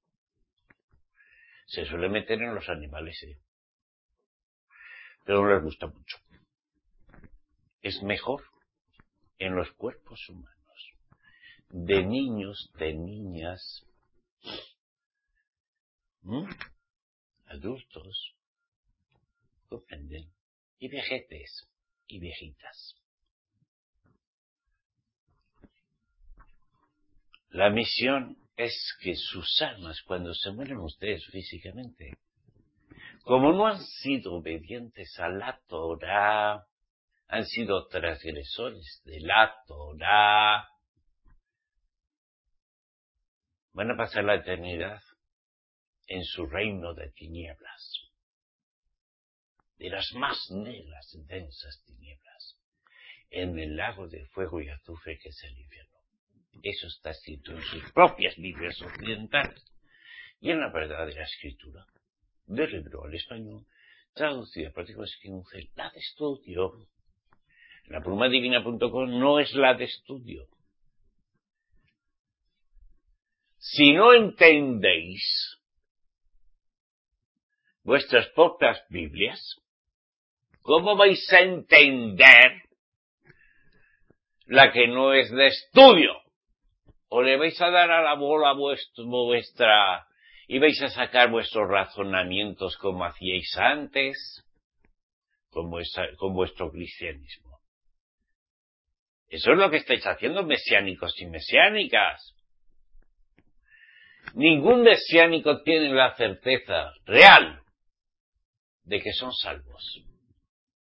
Se suele meter en los animales, ¿eh? Pero no les gusta mucho. Es mejor en los cuerpos humanos, de niños, de niñas, ¿Mm? adultos, comprenden, y vejetes y viejitas. La misión es que sus almas, cuando se mueren ustedes físicamente, como no han sido obedientes a la Torá, han sido transgresores de la Torá, van a pasar la eternidad en su reino de tinieblas, de las más negras y densas tinieblas, en el lago de fuego y azufre que es el infierno. Eso está escrito en sus propias Biblias occidentales y en la verdadera escritura, del hebreo al español, traducida por la de estudio. La pluma divina punto com no es la de estudio. Si no entendéis vuestras propias Biblias, ¿cómo vais a entender la que no es de estudio? ¿O le vais a dar a la bola vuestro, vuestra y vais a sacar vuestros razonamientos como hacíais antes con, vuestra, con vuestro cristianismo? Eso es lo que estáis haciendo, mesiánicos y mesiánicas. Ningún mesiánico tiene la certeza real de que son salvos.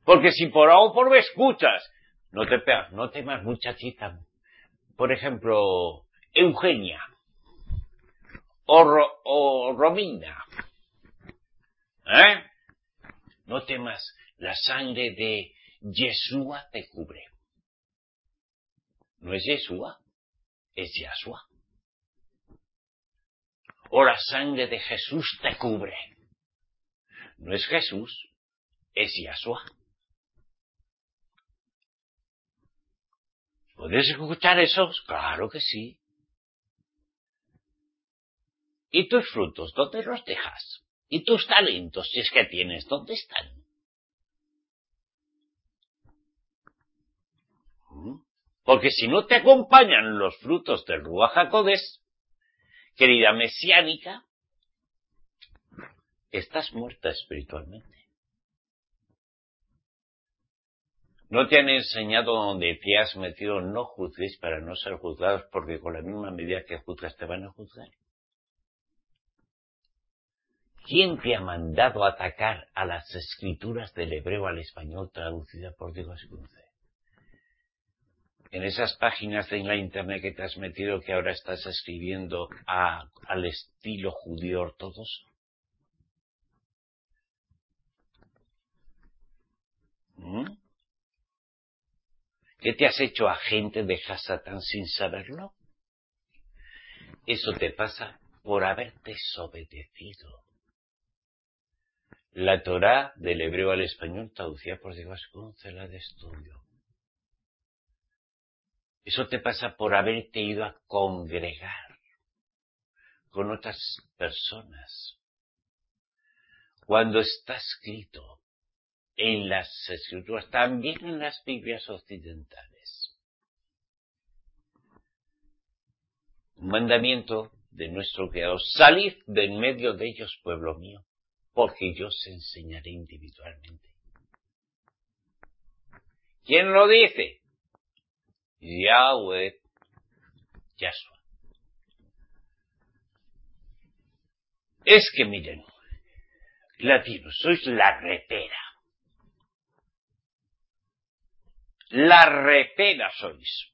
Porque si por A o por B escuchas, no te pegas, no temas, muchachita. Por ejemplo, Eugenia o, Ro, o Romina, ¿eh? No temas, la sangre de Yeshua te cubre. No es Yeshua, es Yahshua. O la sangre de Jesús te cubre. No es Jesús, es Yahshua. ¿Puedes escuchar esos? Claro que sí. ¿Y tus frutos, dónde los dejas? ¿Y tus talentos, si es que tienes, dónde están? ¿Mm? Porque si no te acompañan los frutos del Ruach HaKodesh, querida mesiánica, estás muerta espiritualmente. No te han enseñado donde te has metido, no juzgues para no ser juzgados, porque con la misma medida que juzgas te van a juzgar. ¿Quién te ha mandado a atacar a las escrituras del hebreo al español traducidas por Diego Ascunce? En esas páginas de la internet que te has metido, que ahora estás escribiendo a, al estilo judío ortodoxo. ¿Mm? ¿Qué te has hecho agente de Hasatán sin saberlo? Eso te pasa por haber desobedecido. La Torá del hebreo al español traducida por Diego Ascunce, la de estudio. Eso te pasa por haberte ido a congregar con otras personas. Cuando está escrito en las escrituras, también en las Biblias occidentales, un mandamiento de nuestro Creador: salid de en medio de ellos, pueblo mío, porque yo os enseñaré individualmente. ¿Quién lo dice? Yahweh, Yahshua. Es que miren, latinos, sois la repera. La repera sois.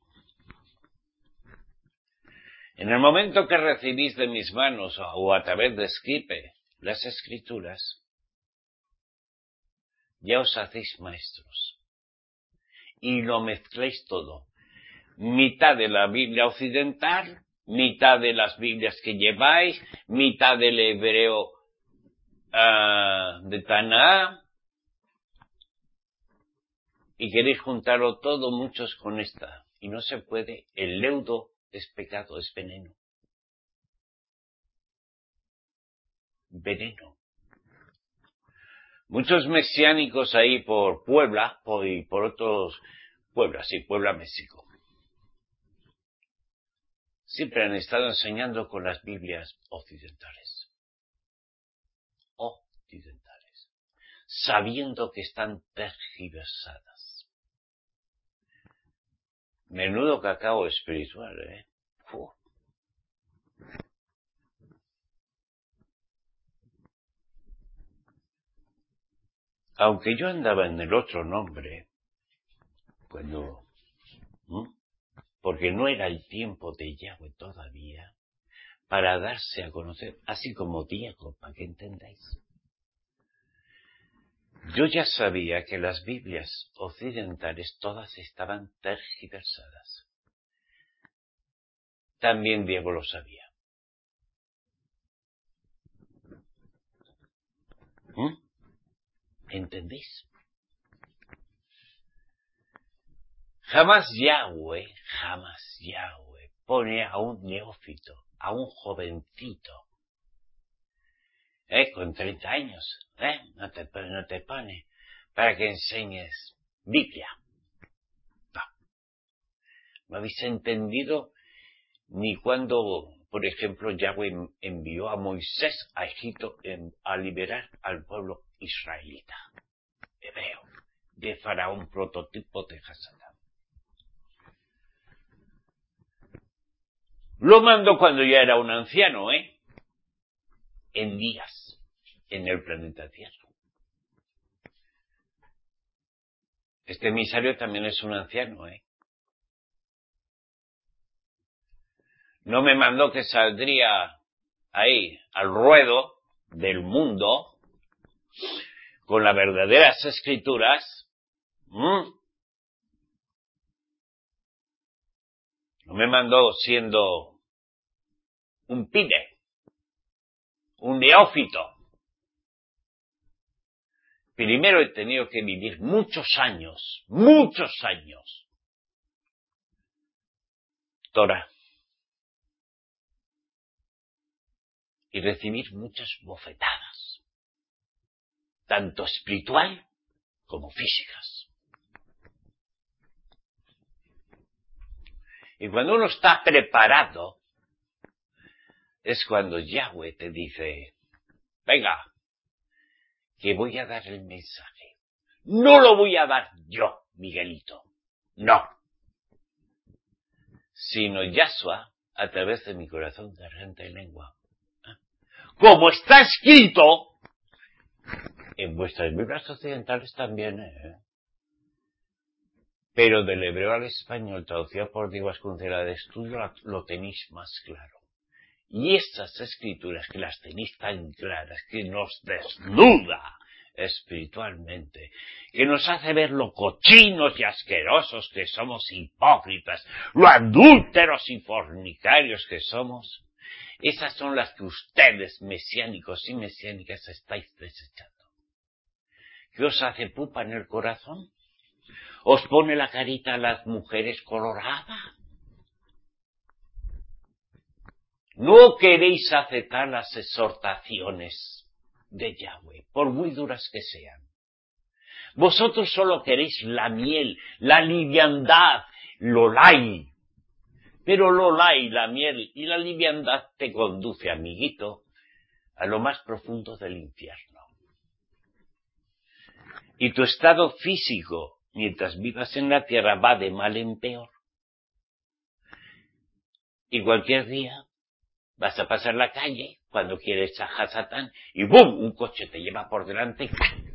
En el momento que recibís de mis manos o a través de Skype las escrituras, ya os hacéis maestros. Y lo mezcláis todo. Mitad de la Biblia occidental, mitad de las Biblias que lleváis, mitad del hebreo uh, de Taná, y queréis juntarlo todo muchos con esta. Y no se puede. El leudo es pecado, es veneno. Veneno. Muchos mesiánicos ahí por Puebla, por, y por otros, Puebla, sí, Puebla, México, siempre han estado enseñando con las Biblias occidentales. Occidentales. Sabiendo que están tergiversadas. Menudo cacao espiritual, ¿eh? Uf. Aunque yo andaba en el otro nombre, cuando, ¿Mm? porque no era el tiempo de Yahweh todavía, para darse a conocer, así como Diego, para que entendáis. Yo ya sabía que las Biblias occidentales todas estaban tergiversadas. También Diego lo sabía. ¿Mm? ¿Entendéis? Jamás Yahweh, jamás Yahweh pone a un neófito, a un jovencito, ¿eh? con treinta años, ¿eh? no, te, no te pone para que enseñes Biblia. No. No habéis entendido ni cuando, por ejemplo, Yahweh envió a Moisés a Egipto en, a liberar al pueblo israelita, hebreo, de Faraón, prototipo de Hasatán. Lo mandó cuando ya era un anciano, ¿eh? En días, en el planeta Tierra. Este emisario también es un anciano, ¿eh? No me mandó que saldría ahí al ruedo del mundo con las verdaderas escrituras. ¿Mm? No me mandó siendo un pide, un neófito. Primero he tenido que vivir muchos años, muchos años, Torah, y recibir muchas bofetadas, tanto espiritual como físicas. Y cuando uno está preparado, es cuando Yahweh te dice, venga, que voy a dar el mensaje. No lo voy a dar yo, Miguelito, no. Sino Yahshua a través de mi corazón, garganta y lengua. Como está escrito en vuestras Biblias occidentales también, ¿eh? Pero del hebreo al español, traducido por Diego Ascuncela de Estudio, lo tenéis más claro. Y estas escrituras que las tenéis tan claras, que nos desnuda espiritualmente, que nos hace ver lo cochinos y asquerosos que somos, hipócritas, lo adúlteros y fornicarios que somos, esas son las que ustedes, mesiánicos y mesiánicas, estáis desechando. ¿Qué os hace pupa en el corazón? ¿Os pone la carita a las mujeres colorada? No queréis aceptar las exhortaciones de Yahweh, por muy duras que sean. Vosotros solo queréis la miel, la liviandad, lo lai. Pero lo lai, la miel y la liviandad te conduce, amiguito, a lo más profundo del infierno. Y tu estado físico, mientras vivas en la tierra, va de mal en peor. Y cualquier día vas a pasar la calle cuando quieres a Hasatán y ¡bum! Un coche te lleva por delante.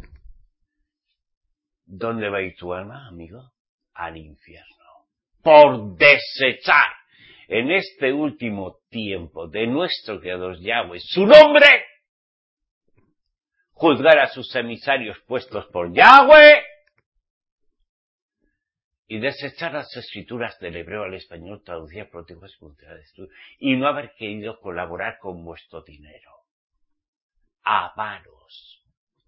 ¿Dónde va a ir tu alma, amigo? Al infierno. Por desechar en este último tiempo de nuestro Creador Yahweh su nombre, juzgar a sus emisarios puestos por Yahweh y desechar las escrituras del hebreo al español traducidas por Diego Ascuncela de Estudio y no haber querido colaborar con vuestro dinero. Avaros.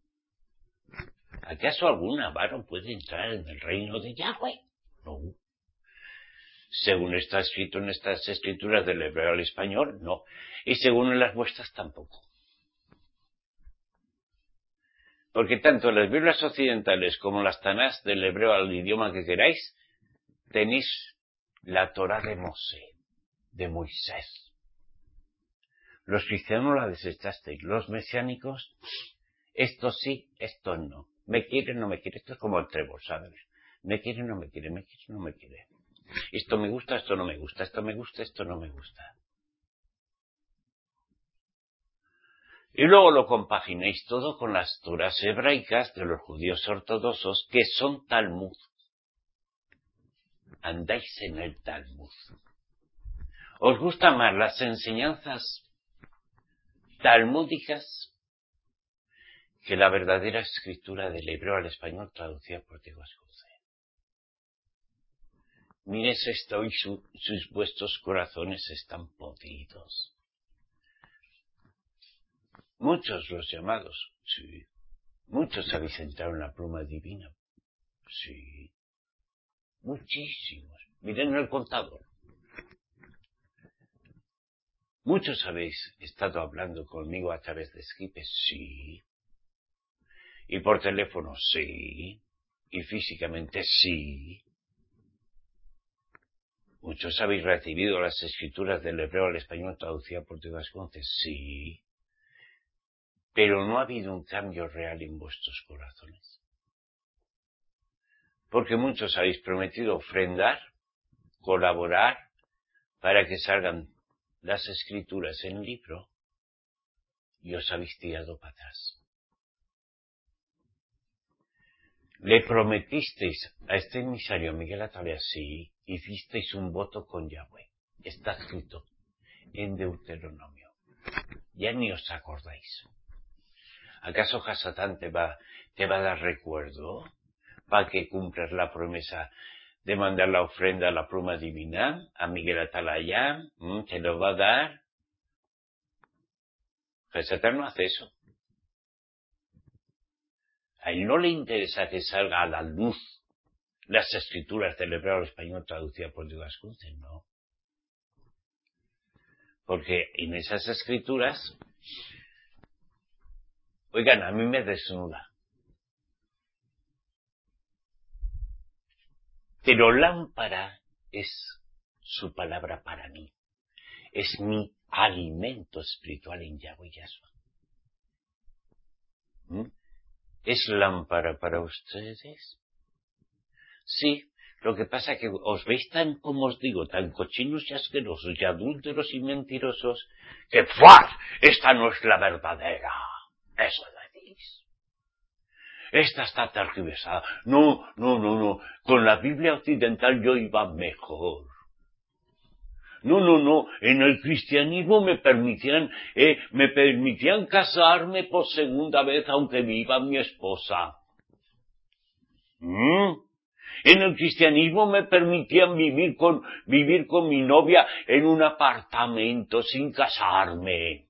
¿Acaso algún avaro puede entrar en el reino de Yahweh? No. Según está escrito en estas escrituras del hebreo al español, no. Y según en las vuestras, tampoco. Porque tanto en las Biblias occidentales como las Tanás del hebreo al idioma que queráis, tenéis la Torá de Mosé, de Moisés. Los cristianos la desechasteis, los mesiánicos, esto sí, esto no. Me quiere, no me quiere, esto es como el trébol, ¿sabes? Me quiere, no me quiere, me quiere, no me quiere. Esto me gusta, esto no me gusta, esto me gusta, esto no me gusta. Y luego lo compaginéis todo con las Torás hebraicas de los judíos ortodoxos, que son Talmud. Andáis en el Talmud. ¿Os gustan más las enseñanzas talmúdicas que la verdadera escritura del hebreo al español traducida por Diego Ascuncela? Mires esto y su, sus vuestros corazones están podridos. Muchos los llamados, sí. Muchos habéis entrado en la pluma divina, sí. Muchísimos. Miren el contador. Muchos habéis estado hablando conmigo a través de Skype, sí. Y por teléfono, sí. Y físicamente, sí. Muchos habéis recibido las escrituras del hebreo al español traducidas por Diego Ascuncela, sí. Pero no ha habido un cambio real en vuestros corazones. Porque muchos habéis prometido ofrendar, colaborar, para que salgan las escrituras en libro, y os habéis tirado para atrás. Le prometisteis a este emisario Miguel Atalaya, sí, hicisteis un voto con Yahweh. Está escrito en Deuteronomio. Ya ni os acordáis. ¿Acaso Hasatán te va, te va a dar recuerdo para que cumplas la promesa de mandar la ofrenda a la pluma divina, a Miguel Atalaya? ¿Mm? ¿Te lo va a dar? Hasatán no hace eso. A él no le interesa que salga a la luz las escrituras del hebreo al español traducidas por Diego Ascunce, no. Porque en esas escrituras, oigan, a mí me desnuda. Pero lámpara es su palabra para mí. Es mi alimento espiritual en Yahweh Yahshua. ¿Mm? ¿Es lámpara para ustedes? Sí, lo que pasa es que os veis tan, como os digo, tan cochinos y asquerosos y adúlteros y mentirosos, que ¡fuah! Esta no es la verdadera. Eso decís. Esta está tergiversada. No, no, no, no. Con la Biblia occidental yo iba mejor. No, no, no. En el cristianismo me permitían, eh, me permitían casarme por segunda vez aunque viva mi esposa. ¿Mm? En el cristianismo me permitían vivir con, vivir con mi novia en un apartamento sin casarme.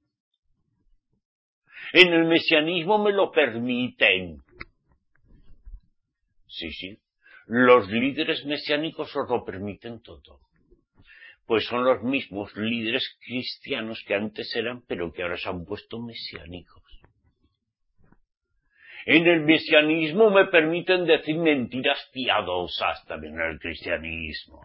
En el mesianismo me lo permiten. Sí, sí. Los líderes mesiánicos os lo permiten todo. Pues son los mismos líderes cristianos que antes eran, pero que ahora se han puesto mesiánicos. En el mesianismo me permiten decir mentiras piadosas también en el cristianismo.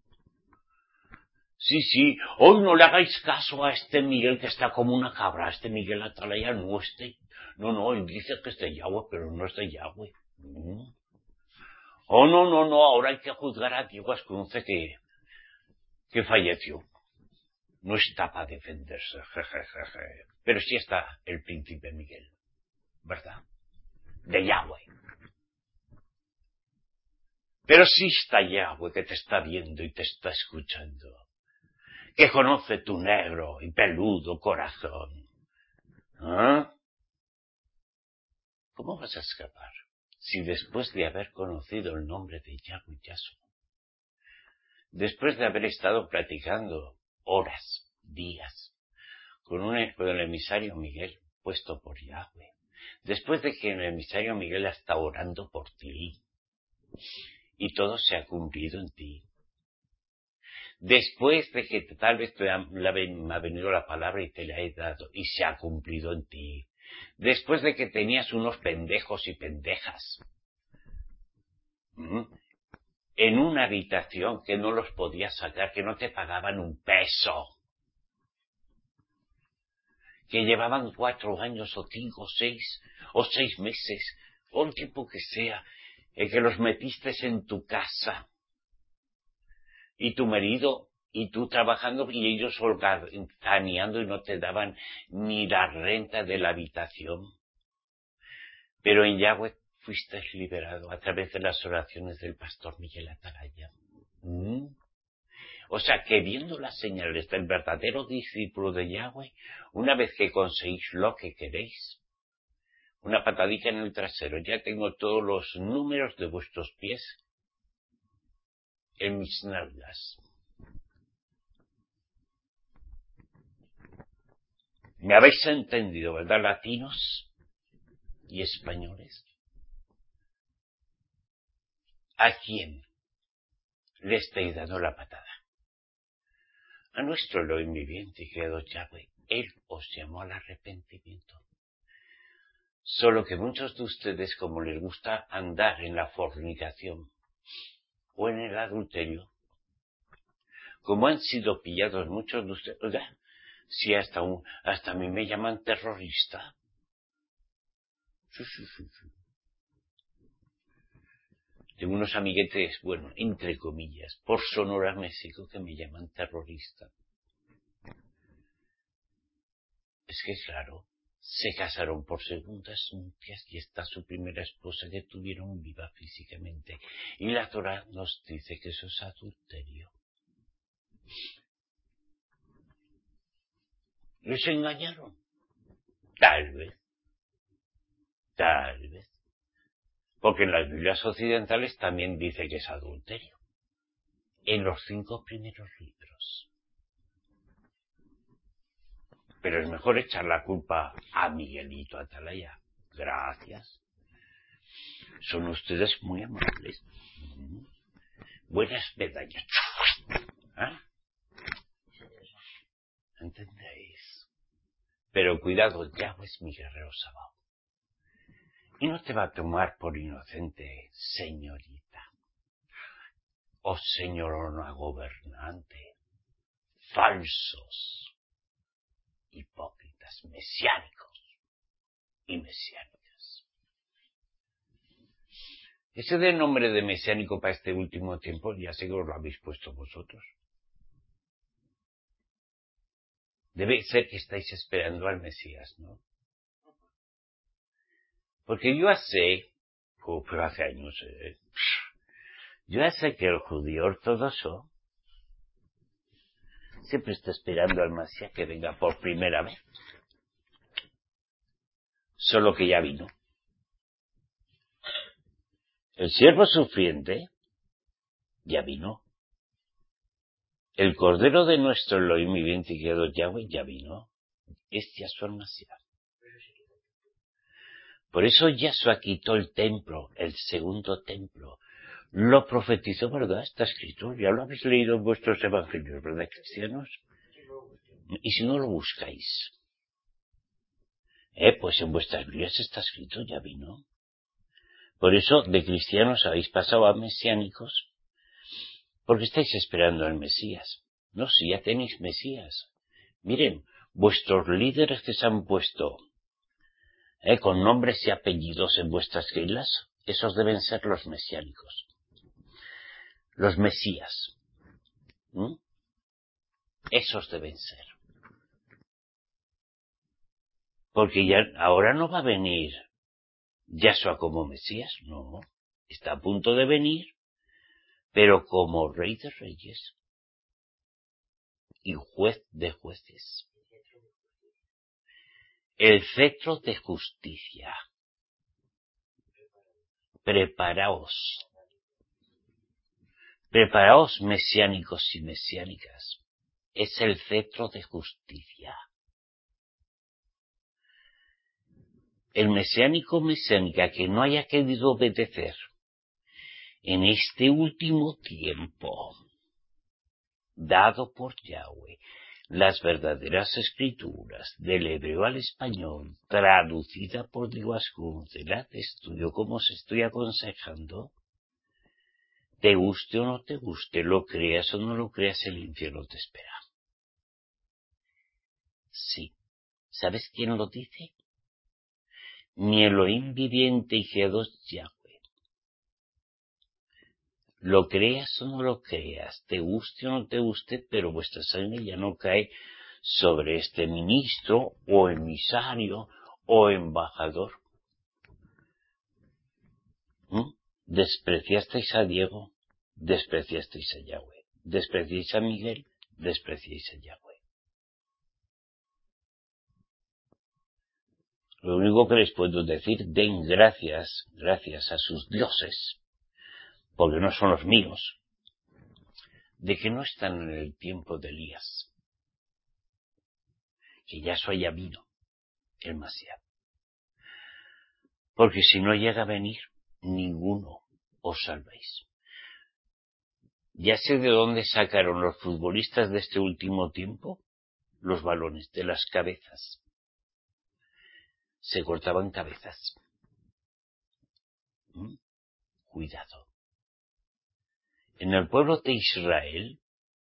Sí, sí, hoy no le hagáis caso a este Miguel que está como una cabra, este Miguel Atalaya no este, no, no, él dice que es de Yahweh, pero no es de Yahweh. No. Oh, no, no, no, ahora hay que juzgar a Diego Ascunce que, que falleció. No está para defenderse, jejejeje. Pero sí está el príncipe Miguel, ¿verdad? De Yahweh. Pero sí está Yahweh que te está viendo y te está escuchando. Que conoce tu negro y peludo corazón. ¿Ah? ¿Cómo vas a escapar si después de haber conocido el nombre de Yahweh Yahshua, después de haber estado platicando horas, días, con, un, con el emisario Miguel puesto por Yahweh, después de que el emisario Miguel está orando por ti y todo se ha cumplido en ti, después de que tal vez te ha, me ha venido la palabra y te la he dado y se ha cumplido en ti, después de que tenías unos pendejos y pendejas ¿Mm? en una habitación que no los podías sacar, que no te pagaban un peso, que llevaban cuatro años o cinco o seis o seis meses o el tiempo que sea, eh, que los metiste en tu casa y tu marido y tú trabajando y ellos holgazaneando y no te daban ni la renta de la habitación. Pero en Yahweh fuiste liberado a través de las oraciones del pastor Miguel Atalaya. ¿Mm? O sea, que viendo las señales del verdadero discípulo de Yahweh, una vez que conseguís lo que queréis, una patadita en el trasero, ya tengo todos los números de vuestros pies en mis nalgas. ¿Me habéis entendido, verdad, latinos y españoles? ¿A quién le estáis dando la patada? A nuestro Elohim viviente y creador Yahweh. Él os llamó al arrepentimiento. Solo que muchos de ustedes, como les gusta andar en la fornicación o en el adulterio, como han sido pillados muchos de ustedes, oiga, si hasta un, hasta a mí me llaman terrorista. Sí, sí, sí, sí. Tengo unos amiguetes, bueno, entre comillas, por Sonora, México, que me llaman terrorista. Es que es raro. se casaron por segundas nupcias y está su primera esposa que tuvieron viva físicamente. Y la Torá nos dice que eso es adulterio. ¿Les engañaron? Tal vez. Tal vez. Porque en las Biblias occidentales también dice que es adulterio. En los cinco primeros libros. Pero es mejor echar la culpa a Miguelito Atalaya. Gracias. Son ustedes muy amables. Buenas medallas. ¿Ah? ¿Entendéis? Pero cuidado, Yahweh es mi guerrero Sabaoth. Y no te va a tomar por inocente, señorita. O señorona gobernante. Falsos. Hipócritas, mesiánicos y mesiánicas. Ese de nombre de mesiánico para este último tiempo, ya sé que os lo habéis puesto vosotros. Debe ser que estáis esperando al Mesías, ¿no? Porque yo sé, oh, pero hace años, eh, yo ya sé que el judío ortodoxo siempre está esperando al Mesías que venga por primera vez. Solo que ya vino. El siervo sufriente ya vino. El cordero de nuestro Elohim y vindicados Yahweh ya vino. Es Yahshua el Mesías. Por eso Yahshua quitó el templo, el segundo templo. Lo profetizó, ¿verdad? Está escrito. Ya lo habéis leído en vuestros evangelios, ¿verdad, cristianos? Y si no lo buscáis. Eh, pues en vuestras Biblias está escrito, ya vino. Por eso, de cristianos habéis pasado a mesiánicos, porque estáis esperando al Mesías. No, si ya tenéis Mesías. Miren, vuestros líderes que se han puesto eh, con nombres y apellidos en vuestras filas, esos deben ser los mesiánicos. Los Mesías. ¿Mm? Esos deben ser. Porque ya ahora no va a venir Yahshua como Mesías, no. Está a punto de venir, pero como Rey de Reyes y Juez de Jueces. El cetro de justicia. Preparaos. Preparaos, mesiánicos y mesiánicas. Es el cetro de justicia. El mesiánico mesiánica que no haya querido obedecer en este último tiempo dado por Yahweh las verdaderas escrituras del hebreo al español traducida por Diwaskun de la de estudio como os estoy aconsejando, te guste o no te guste, lo creas o no lo creas, el infierno te espera. Sí. ¿Sabes quién lo dice? Mi Elohim viviente y G2 Yahweh. Lo creas o no lo creas, te guste o no te guste, pero vuestra sangre ya no cae sobre este ministro o emisario o embajador. ¿Mm? Despreciasteis a Diego, despreciasteis a Yahweh. Despreciáis a Miguel, despreciáis a Yahweh. Lo único que les puedo decir, den gracias, gracias a sus dioses, porque no son los míos, de que no están en el tiempo de Elías, que Yahshua ya vino, el Mesías. Porque si no llega a venir, ninguno os salvéis. Ya sé de dónde sacaron los futbolistas de este último tiempo los balones, de las cabezas. Se cortaban cabezas. ¿Mm? Cuidado. En el pueblo de Israel,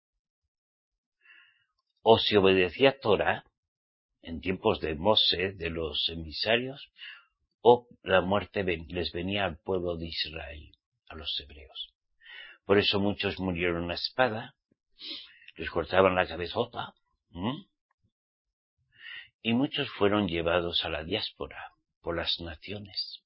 o se obedecía a Torah, en tiempos de Moshe, de los emisarios, o la muerte les venía al pueblo de Israel, a los hebreos. Por eso muchos murieron a espada, les cortaban la cabezota, ¿m? y muchos fueron llevados a la diáspora por las naciones.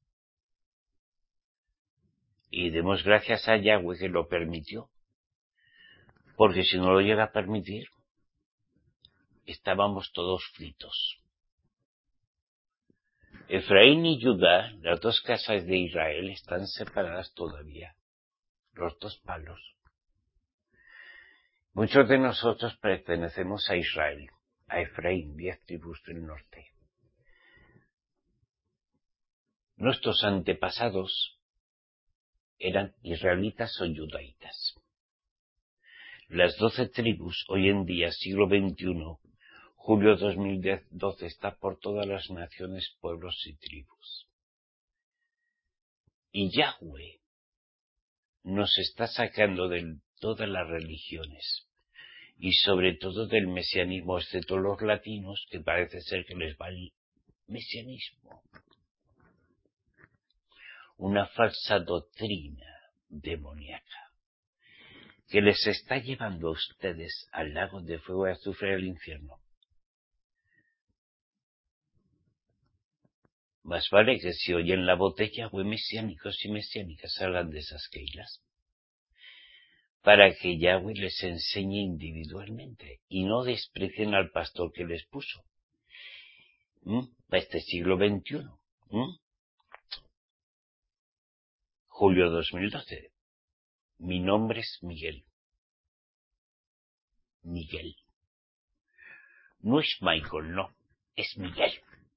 Y demos gracias a Yahweh que lo permitió, porque si no lo llega a permitir, estábamos todos fritos. Efraín y Judá, las dos casas de Israel, están separadas todavía, los dos palos. Muchos de nosotros pertenecemos a Israel, a Efraín, diez tribus del norte. Nuestros antepasados eran israelitas o judaítas. Las doce tribus, hoy en día, siglo veintiuno, julio dos mil doce, está por todas las naciones, pueblos y tribus. Y Yahweh nos está sacando de todas las religiones, y sobre todo del mesianismo, excepto los latinos, que parece ser que les va el mesianismo. Una falsa doctrina demoníaca que les está llevando a ustedes al lago de fuego y azufre del infierno. Más vale que si oyen la voz de Yahweh, mesiánicos y mesiánicas hablan de esas keilas, para que Yahweh les enseñe individualmente y no desprecien al pastor que les puso. ¿Mm? Para este siglo veintiuno. ¿Mm? Julio dos mil doce. Mi nombre es Miguel. Miguel. No es Michael, no. Es Miguel.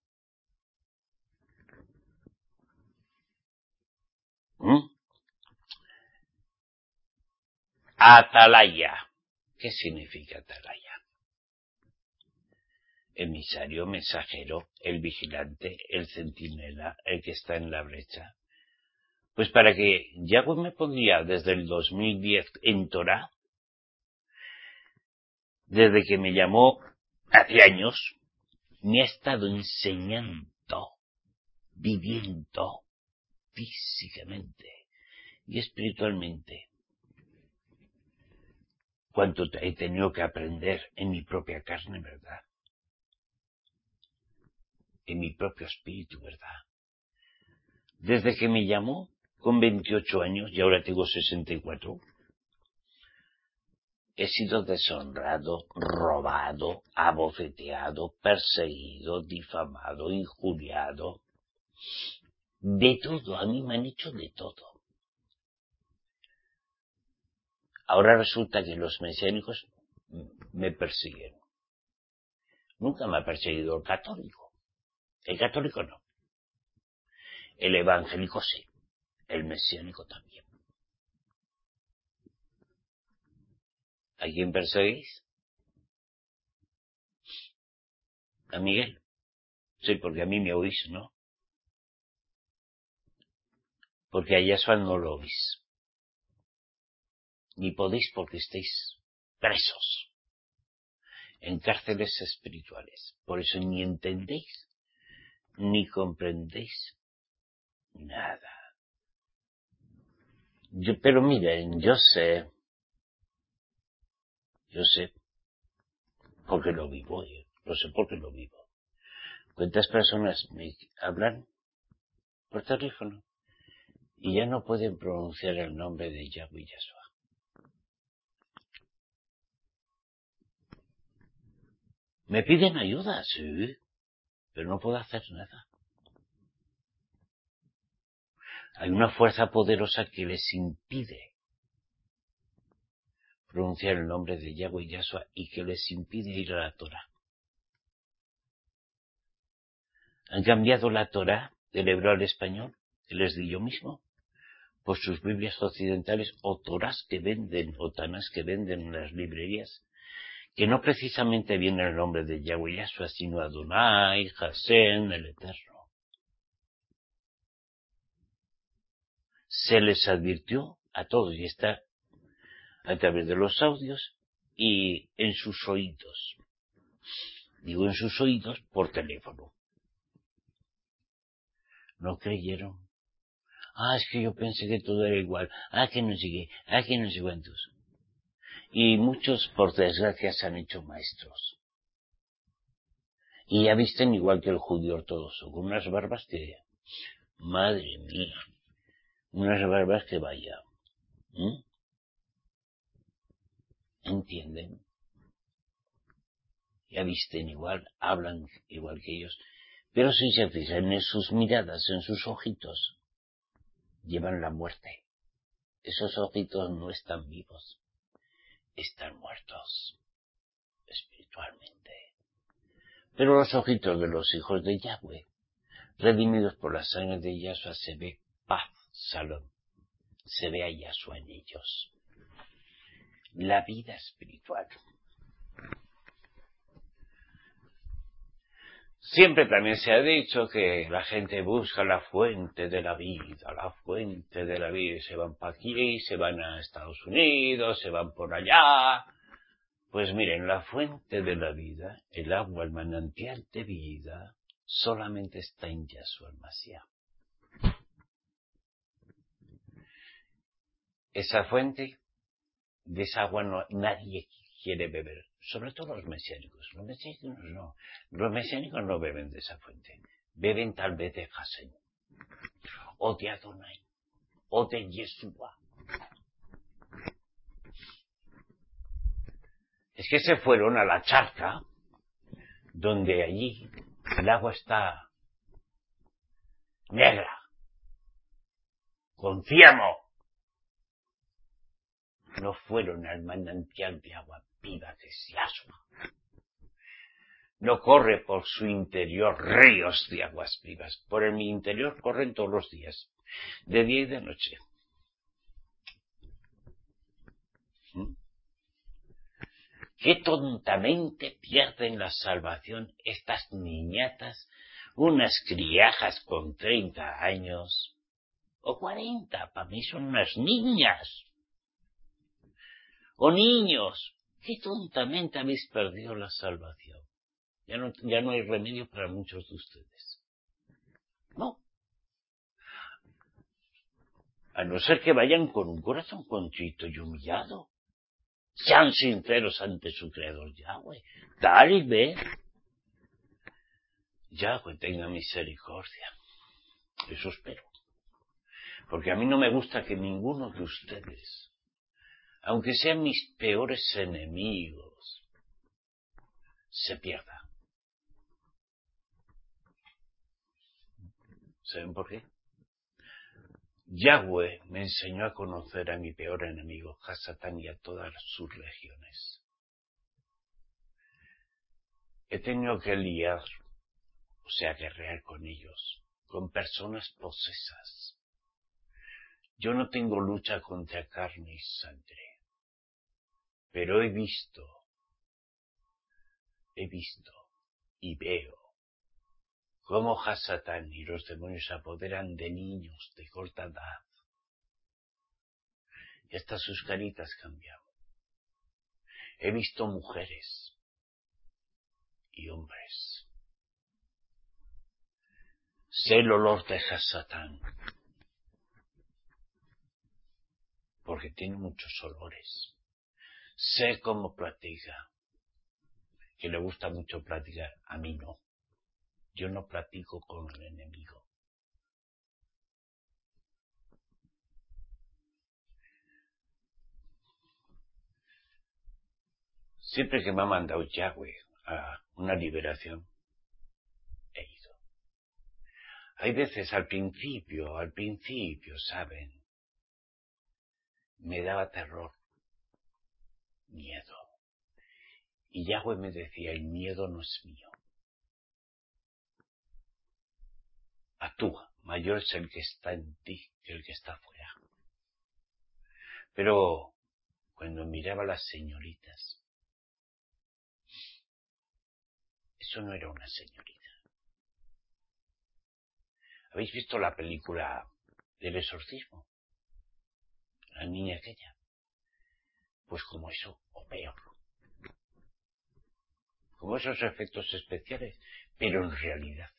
¿Mm? Atalaya. ¿Qué significa atalaya? Emisario, mensajero, el vigilante, el centinela, el que está en la brecha. Pues para que Yahweh me pondría desde el dos mil diez en Torah, desde que me llamó hace años, me ha estado enseñando, viviendo físicamente y espiritualmente cuánto he tenido que aprender en mi propia carne, ¿verdad? En mi propio espíritu, ¿verdad? Desde que me llamó con veintiocho años y ahora tengo sesenta y cuatro, he sido deshonrado, robado, abofeteado, perseguido, difamado, injuriado. De todo, a mí me han hecho de todo. Ahora resulta que los mesiánicos me persiguieron. Nunca me ha perseguido el católico. El católico no. El evangélico sí. El mesiánico también. ¿A quién perseguís? ¿A Miguel? Sí, porque a mí me oís, ¿no? Porque a Yahshua no lo oís. Ni podéis porque estáis presos en cárceles espirituales. Por eso ni entendéis, ni comprendéis nada. Yo, pero miren, yo sé, yo sé, porque lo vivo, yo, lo sé porque lo vivo. ¿Cuántas personas me hablan por teléfono y ya no pueden pronunciar el nombre de Yahweh y Yahshua? Me piden ayuda, sí, pero no puedo hacer nada. Hay una fuerza poderosa que les impide pronunciar el nombre de Yahweh y Yahshua y que les impide ir a la Torah. Han cambiado la Torah del hebreo al español, que les di yo mismo, por sus Biblias occidentales o Torás que venden, o Tanás que venden en las librerías, que no precisamente viene el nombre de Yahweh y Yahshua, sino Adonai, Hashem, el Eterno. Se les advirtió a todos, y está a través de los audios y en sus oídos. Digo en sus oídos por teléfono. No creyeron. Ah, es que yo pensé que todo era igual. Ah, que no sé qué. Ah, que no sé cuántos. Y muchos, por desgracia, se han hecho maestros. Y ya visten igual que el judío ortodoxo, con unas barbas que, madre mía, unas barbas que vaya. ¿Mm? ¿Entienden? Ya visten igual, hablan igual que ellos, pero si se fijan en sus miradas, en sus ojitos, llevan la muerte. Esos ojitos no están vivos, están muertos espiritualmente. Pero los ojitos de los hijos de Yahweh, redimidos por la sangre de Yahshua, se ve paz, salón, se ve a Yahshua en ellos. La vida espiritual. Siempre también se ha dicho que la gente busca la fuente de la vida, la fuente de la vida, y se van para aquí, se van a Estados Unidos, se van por allá. Pues miren, la fuente de la vida, el agua, el manantial de vida, solamente está en Yahshua el Mashiach. Esa fuente, de esa agua no, nadie quiere beber, sobre todo los mesiánicos. Los mesiánicos no, los mesiánicos no beben de esa fuente, beben tal vez de Hashem, o de Adonai, o de Yeshua. Es que se fueron a la charca, donde allí el agua está negra, con ciemo. No fueron al manantial de agua viva que es Yahshua. No corre por su interior ríos de aguas vivas. Por el mi interior corren todos los días, de día y de noche. ¿Mm? Qué tontamente pierden la salvación estas niñatas, unas criajas con treinta años, o cuarenta, para mí son unas niñas. O niños, qué tontamente habéis perdido la salvación. Ya no, ya no hay remedio para muchos de ustedes. No. A no ser que vayan con un corazón contrito y humillado. Sean sinceros ante su Creador Yahweh. Tal y ve. Yahweh tenga misericordia. Eso espero. Porque a mí no me gusta que ninguno de ustedes, aunque sean mis peores enemigos, se pierda. ¿Saben por qué? Yahweh me enseñó a conocer a mi peor enemigo, Hasatán, y a todas sus legiones. He tenido que liar, o sea, guerrear con ellos, con personas posesas. Yo no tengo lucha contra carne y sangre, pero he visto, he visto y veo cómo Hasatán y los demonios se apoderan de niños de corta edad. Y hasta sus caritas cambian. He visto mujeres y hombres. Sé el olor de Hasatán, porque tiene muchos olores. Sé cómo practica, que le gusta mucho practicar, a mí no. Yo no practico con el enemigo. Siempre que me ha mandado Yahweh a una liberación, he ido. Hay veces al principio, al principio, ¿saben? Me daba terror, miedo. Y Yahweh me decía, el miedo no es mío. Actúa, mayor es el que está en ti que el que está afuera. Pero cuando miraba a las señoritas, eso no era una señorita. ¿Habéis visto la película del exorcismo? La niña aquella. Pues como eso, o peor. Como esos efectos especiales, pero en realidad.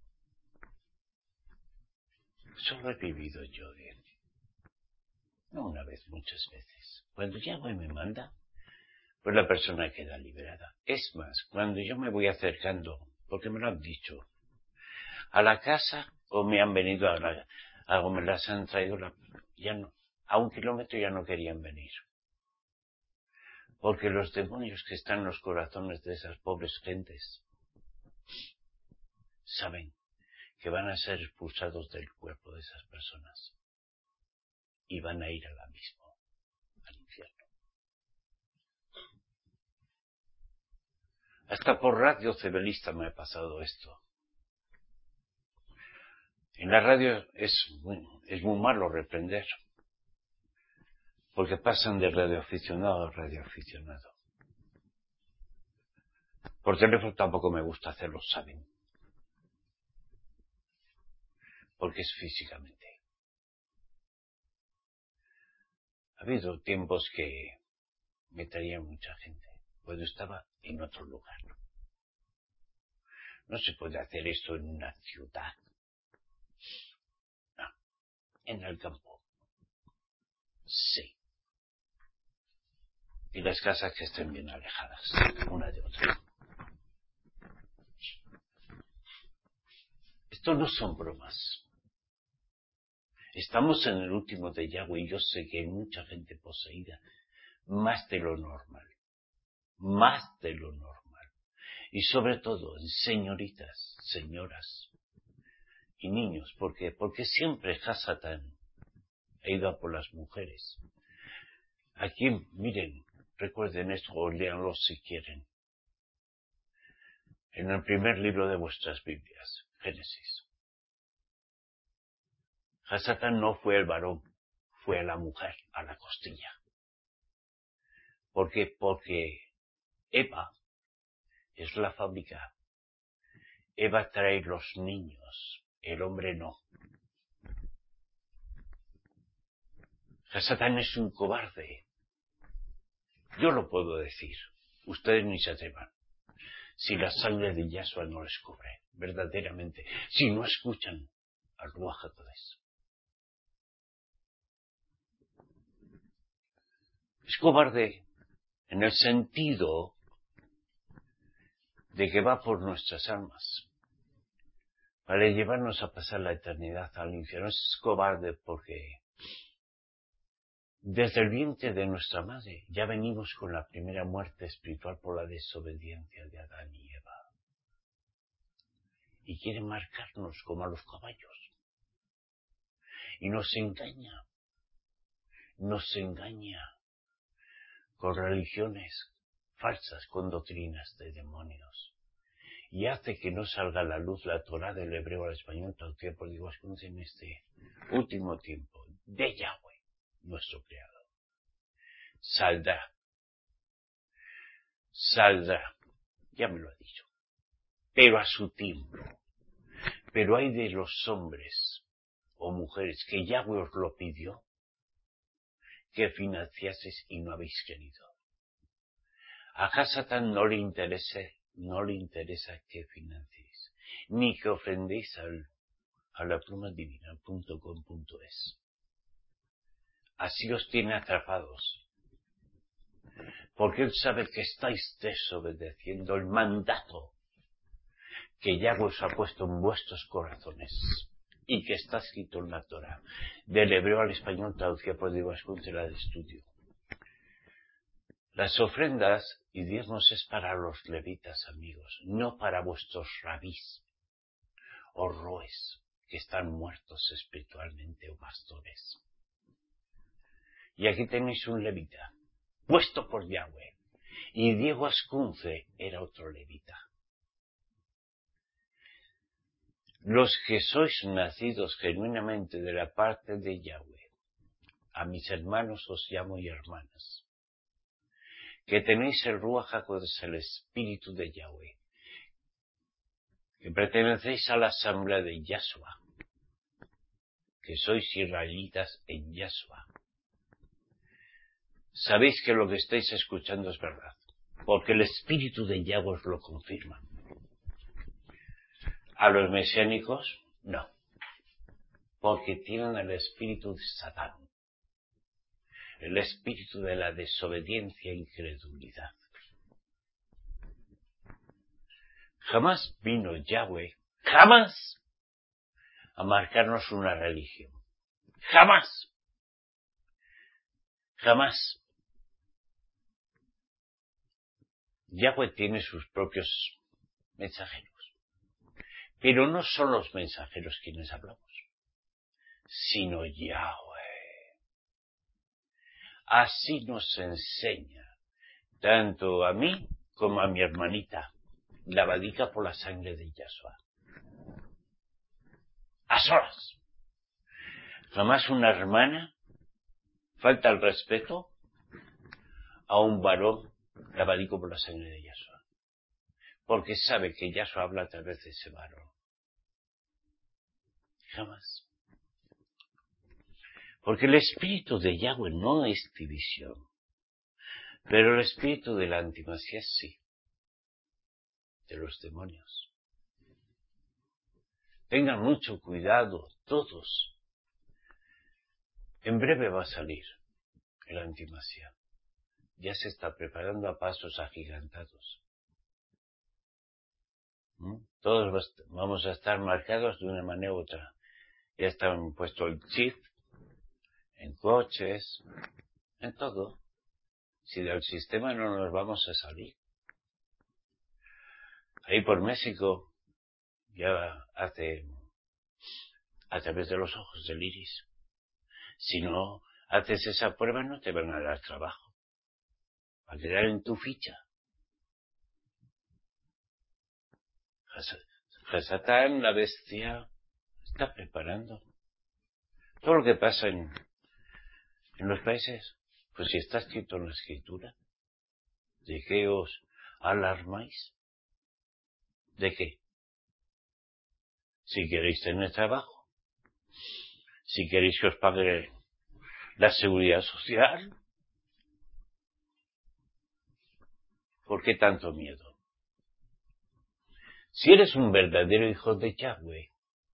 Eso lo he vivido yo de él. No una vez, muchas veces. Cuando Yahweh me manda, pues la persona queda liberada. Es más, cuando yo me voy acercando, porque me lo han dicho. A la casa, o me han venido a la, a, o me las han traído, la, ya no, a un kilómetro ya no querían venir. Porque los demonios que están en los corazones de esas pobres gentes saben que van a ser expulsados del cuerpo de esas personas y van a ir al abismo, al infierno. Hasta por radio cebelista me ha pasado esto. En la radio es muy, es muy malo reprender, porque pasan de radioaficionado a radioaficionado. Por teléfono tampoco me gusta hacerlo, saben, porque es físicamente. Ha habido tiempos que me traía mucha gente, cuando estaba en otro lugar. No se puede hacer esto en una ciudad. No, en el campo. Sí. Y las casas que estén bien alejadas, una de otra. Esto no son bromas. Estamos en el último de Yahweh y yo sé que hay mucha gente poseída, más de lo normal. Más de lo normal. Y sobre todo, señoritas, señoras y niños. ¿Por qué? Porque siempre Hasatán ha ido a por las mujeres. Aquí, miren, recuerden esto o léanlo si quieren. En el primer libro de vuestras Biblias, Génesis. Hasatán no fue el varón, fue a la mujer, a la costilla. ¿Por qué? Porque Eva es la fábrica. Eva trae los niños, el hombre no. Hasatán es un cobarde. Yo lo puedo decir. Ustedes ni se atrevan. Si la sangre de Yahshua no les cubre, verdaderamente, si no escuchan al Ruach HaKodesh. Es cobarde en el sentido de que va por nuestras almas para llevarnos a pasar la eternidad al infierno. Es cobarde porque desde el vientre de nuestra madre ya venimos con la primera muerte espiritual por la desobediencia de Adán y Eva. Y quiere marcarnos como a los caballos. Y nos engaña, nos engaña con religiones falsas, con doctrinas de demonios. Y hace que no salga a la luz la Torá del hebreo al español, traducida por Dios en este último tiempo, de Yahweh, nuestro Creador. Saldrá, saldrá, ya me lo ha dicho, pero a su tiempo. Pero hay de los hombres o mujeres que Yahweh os lo pidió, que financiaseis y no habéis querido. A Hasatán no le interesa, no le interesa que financiéis, ni que ofrendéis al, a la pluma divina punto com punto es. Así os tiene atrapados, porque él sabe que estáis desobedeciendo el mandato que Yahweh os ha puesto en vuestros corazones y que está escrito en la Torá, del hebreo al español traducida por Diego Ascuntela de estudio. Las ofrendas y diezmos es para los levitas, amigos, no para vuestros rabís o roes que están muertos espiritualmente o pastores. Y aquí tenéis un levita, puesto por Yahweh, y Diego Ascunce era otro levita. Los que sois nacidos genuinamente de la parte de Yahweh, a mis hermanos os llamo y hermanas, que tenéis el Ruach HaKodesh, el Espíritu de Yahweh, que pertenecéis a la asamblea de Yahshua, que sois israelitas en Yahshua. Sabéis que lo que estáis escuchando es verdad, porque el Espíritu de Yahweh os lo confirma. A los mesiánicos, no, porque tienen el espíritu de Satán, el espíritu de la desobediencia e incredulidad. Jamás vino Yahweh, jamás, a marcarnos una religión. Jamás. Jamás. Yahweh tiene sus propios mensajeros. Pero no son los mensajeros quienes hablamos, sino Yahweh. Así nos enseña, tanto a mí como a mi hermanita, lavadica por la sangre de Yahshua. A solas. Jamás una hermana falta el respeto a un varón lavadico por la sangre de Yahshua, porque sabe que Yahshua habla a través de ese varón. Jamás. Porque el espíritu de Yahweh no es división, pero el espíritu de la antimasía sí, de los demonios. Tengan mucho cuidado todos. En breve va a salir el antimasía. Ya se está preparando a pasos agigantados. ¿Mm? Todos vamos a estar marcados de una manera u otra. Ya está puesto el chip en coches, en todo. Si del sistema no nos vamos a salir. Ahí por México ya hace a través de los ojos del iris. Si no haces esa prueba no te van a dar trabajo. Va a quedar en tu ficha. Hasatán, la bestia, está preparando. Todo lo que pasa en, en los países, pues si está escrito en la escritura, ¿de qué os alarmáis? ¿De qué? Si queréis tener trabajo, si queréis que os pague la seguridad social, ¿por qué tanto miedo? Si eres un verdadero hijo de Yahweh,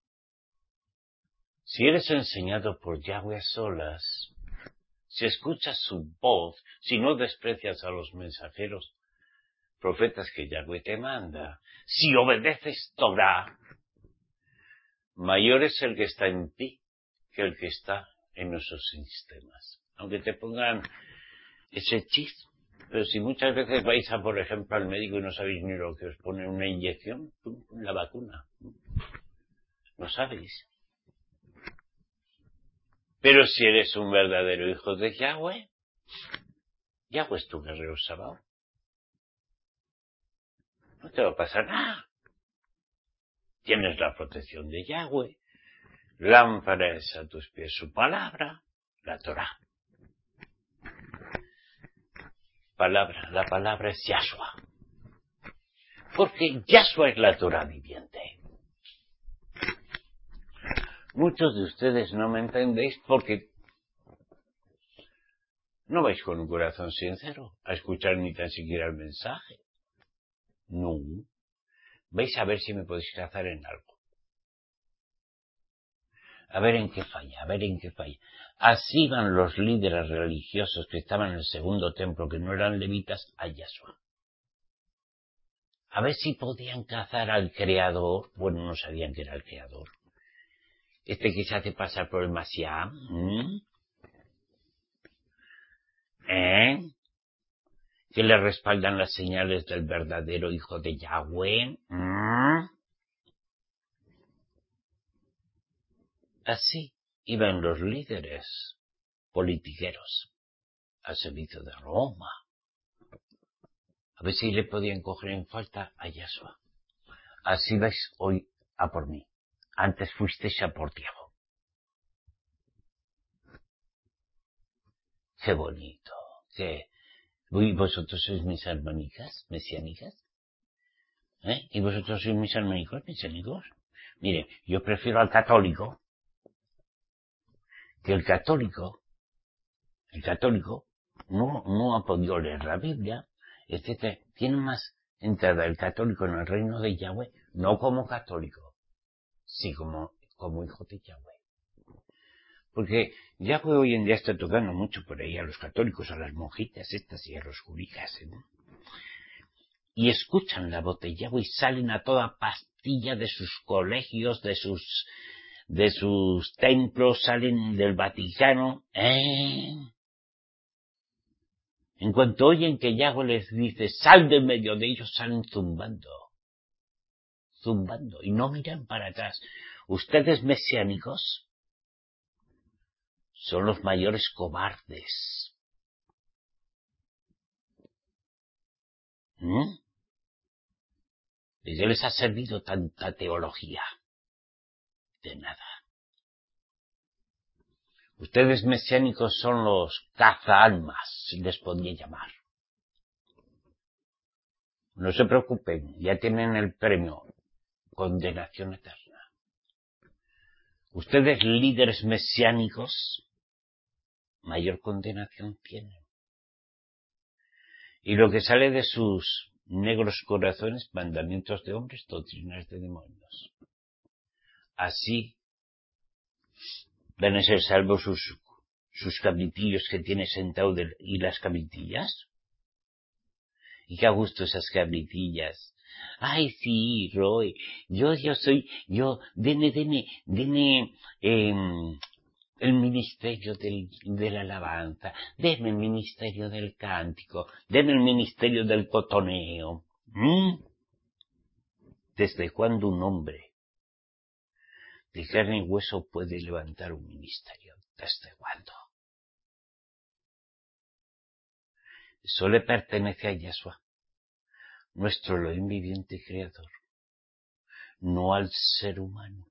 si eres enseñado por Yahweh a solas, si escuchas su voz, si no desprecias a los mensajeros, profetas que Yahweh te manda, si obedeces Torah, mayor es el que está en ti que el que está en nuestros sistemas. Aunque te pongan ese chip, pero si muchas veces vais a, por ejemplo, al médico y no sabéis ni lo que os pone una inyección, la vacuna, no sabéis. Pero si eres un verdadero hijo de Yahweh, Yahweh es tu guerrero Sabaoth. No te va a pasar nada. Tienes la protección de Yahweh. Lámpara es a tus pies su palabra, la Torah. Palabra, la palabra es Yahshua. Porque Yahshua es la Torah viviente. Muchos de ustedes no me entendéis porque no vais con un corazón sincero a escuchar ni tan siquiera el mensaje. No. Vais a ver si me podéis cazar en algo. A ver en qué falla, a ver en qué falla. Así van los líderes religiosos que estaban en el segundo templo, que no eran levitas, a Yahshua. A ver si podían cazar al Creador. Bueno, no sabían que era el Creador. Este que se hace pasar por el Mashiach. ¿Mm? ¿Eh? Que le respaldan las señales del verdadero Hijo de Yahweh. ¿Mm? Así iban los líderes politiqueros al servicio de Roma. A ver si le podían coger en falta a Yahshua. Así vais hoy a por mí. Antes fuisteis a por Diego. Qué bonito. Qué... ¿Y vosotros sois mis hermanicas mesiánicas? ¿Eh? ¿Y vosotros sois mis hermanicos mesiánicos? Mire, yo prefiero al católico, que el católico, el católico no, no ha podido leer la Biblia, etcétera. Tiene más entrada el católico en el reino de Yahweh, no como católico, sí como, como hijo de Yahweh. Porque Yahweh hoy en día está tocando mucho por ahí a los católicos, a las monjitas estas y a los judías, ¿no? y escuchan la voz de Yahweh y salen a toda pastilla de sus colegios, de sus, de sus templos, salen del Vaticano, ¿eh? En cuanto oyen que Yahweh les dice, sal de medio de ellos, salen zumbando, zumbando, y no miran para atrás. Ustedes mesiánicos son los mayores cobardes. ¿Mm? ¿De qué les ha servido tanta teología? De nada. Ustedes mesiánicos son los cazaalmas, si les podría llamar. No se preocupen, ya tienen el premio, condenación eterna. Ustedes líderes mesiánicos, mayor condenación tienen. Y lo que sale de sus negros corazones, mandamientos de hombres, doctrinas de demonios. Así van a ser salvos sus, sus cabritillos que tiene sentado de, y las cabritillas. Y qué a gusto esas cabritillas. Ay, sí, Roy, yo, yo soy, yo, deme, deme, deme, eh, el ministerio del, de la alabanza, deme el ministerio del cántico, deme el ministerio del cotoneo. ¿Mm? ¿Desde cuándo un hombre de carne y hueso puede levantar un ministerio? ¿Desde cuándo? Eso le pertenece a Yahshua, nuestro Elohim viviente y creador, no al ser humano.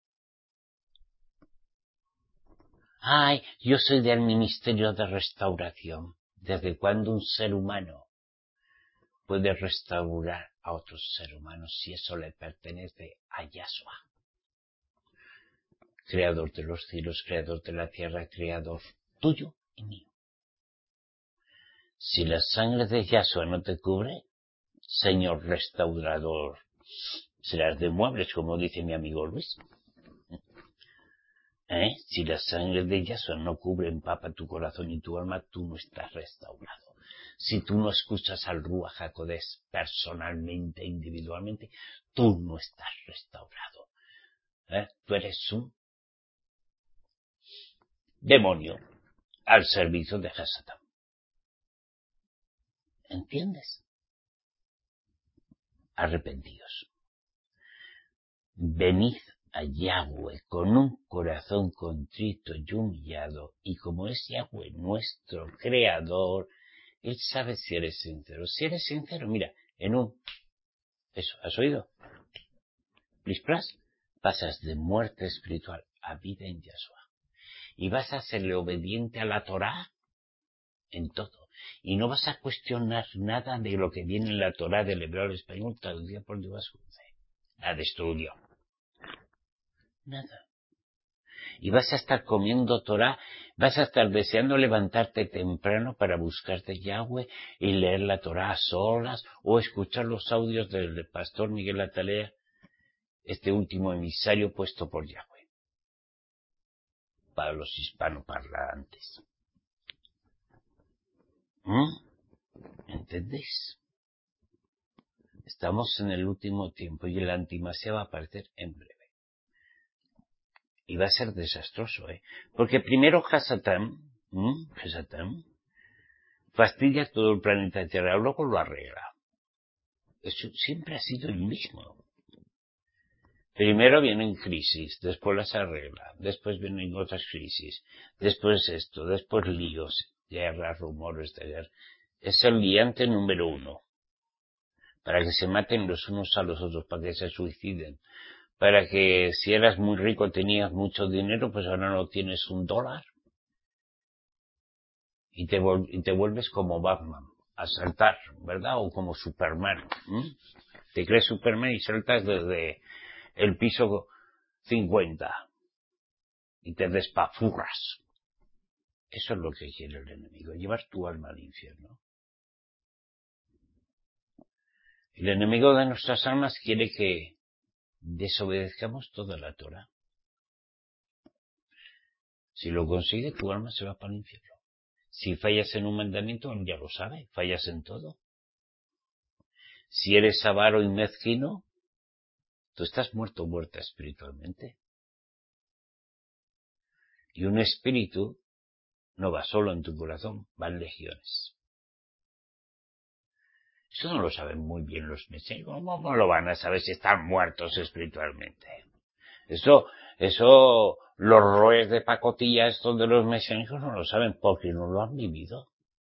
Ay, yo soy del ministerio de restauración. ¿Desde cuándo un ser humano puede restaurar a otro ser humano si eso le pertenece a Yahshua? Creador de los cielos, creador de la tierra, creador tuyo y mío. Si la sangre de Yahshua no te cubre, Señor restaurador, serás de muebles, como dice mi amigo Luis. ¿Eh? Si la sangre de Yahshua no cubre, empapa tu corazón y tu alma, tú no estás restaurado. Si tú no escuchas al Ruach HaKodesh personalmente, individualmente, tú no estás restaurado. ¿Eh? Tú eres un demonio al servicio de Hasatán. ¿Entiendes? Arrepentíos. Venid a Yahweh con un corazón contrito y humillado, y como es Yahweh nuestro creador, Él sabe si eres sincero. Si eres sincero, mira, en un... Eso, ¿has oído? Plis plas, pasas de muerte espiritual a vida en Yahshua. Y vas a serle obediente a la Torá en todo. Y no vas a cuestionar nada de lo que viene en la Torá del hebreo al español traducida por Dios. La destruyó. Nada. Y vas a estar comiendo Torá, vas a estar deseando levantarte temprano para buscarte Yahweh y leer la Torá a solas o escuchar los audios del pastor Miguel Atalea, este último emisario puesto por Yahweh para los hispanoparlantes. ¿Mm? ¿Entendéis? Estamos en el último tiempo y el antimasia va a aparecer en breve. Y va a ser desastroso, ¿eh? Porque primero Hasatán, ¿Mm? Hasatán, fastidia todo el planeta Tierra, luego lo arregla. Eso siempre ha sido el mismo. Primero vienen crisis, después las arregla, después vienen otras crisis, después esto, después líos, guerras, rumores de guerra. Es el guiante número uno. Para que se maten los unos a los otros, para que se suiciden. Para que si eras muy rico, tenías mucho dinero, pues ahora no tienes un dólar. Y te, y te vuelves como Batman, a saltar, ¿verdad? O como Superman. ¿Mm? Te crees Superman y saltas desde el piso cincuenta. Y te despafurras. Eso es lo que quiere el enemigo, llevar tu alma al infierno. El enemigo de nuestras almas quiere que desobedezcamos toda la Torah. Si lo consigue, tu alma se va para el infierno. Si fallas en un mandamiento, ya lo sabe, fallas en todo. Si eres avaro y mezquino, tú estás muerto o muerta espiritualmente. Y un espíritu no va solo en tu corazón, van legiones. Eso no lo saben muy bien los mesiánicos. ¿Cómo lo van a saber si están muertos espiritualmente? Eso, eso, los roes de pacotilla estos de los mesiánicos no lo saben porque no lo han vivido.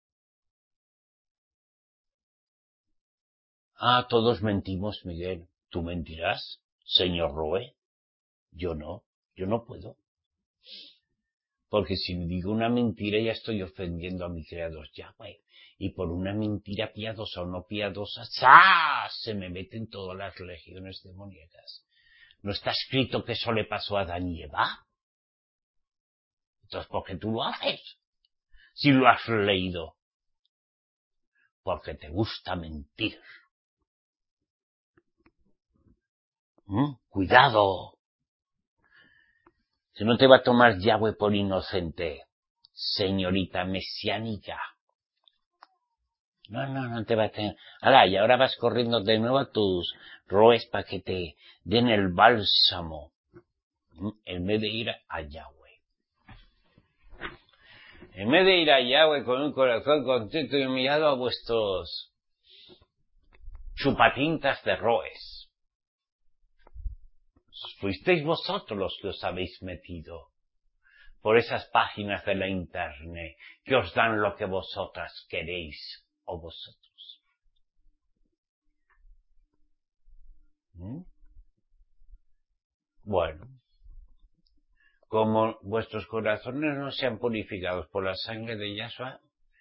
Ah, todos mentimos, Miguel. ¿Tú mentirás, señor Roe? Yo no, yo no puedo. Porque si digo una mentira ya estoy ofendiendo a mi creador Yahweh. Y por una mentira piadosa o no piadosa, ¡zas!, se me meten todas las legiones demoníacas. ¿No está escrito que eso le pasó a Adán y Eva? Entonces, ¿por qué tú lo haces? Si lo has leído. Porque te gusta mentir. ¿Mm? Cuidado. Si no te va a tomar Yahweh por inocente, señorita mesiánica. No, no, no te va a tener. Alá, y ahora vas corriendo de nuevo a tus roes para que te den el bálsamo. ¿Mm? En vez de ir a Yahweh. En vez de ir a Yahweh con un corazón contento y humillado a vuestros chupatintas de roes. Fuisteis vosotros los que os habéis metido por esas páginas de la internet que os dan lo que vosotras queréis o vosotros. ¿Mm? Bueno, como vuestros corazones no sean purificados por la sangre de Yahshua,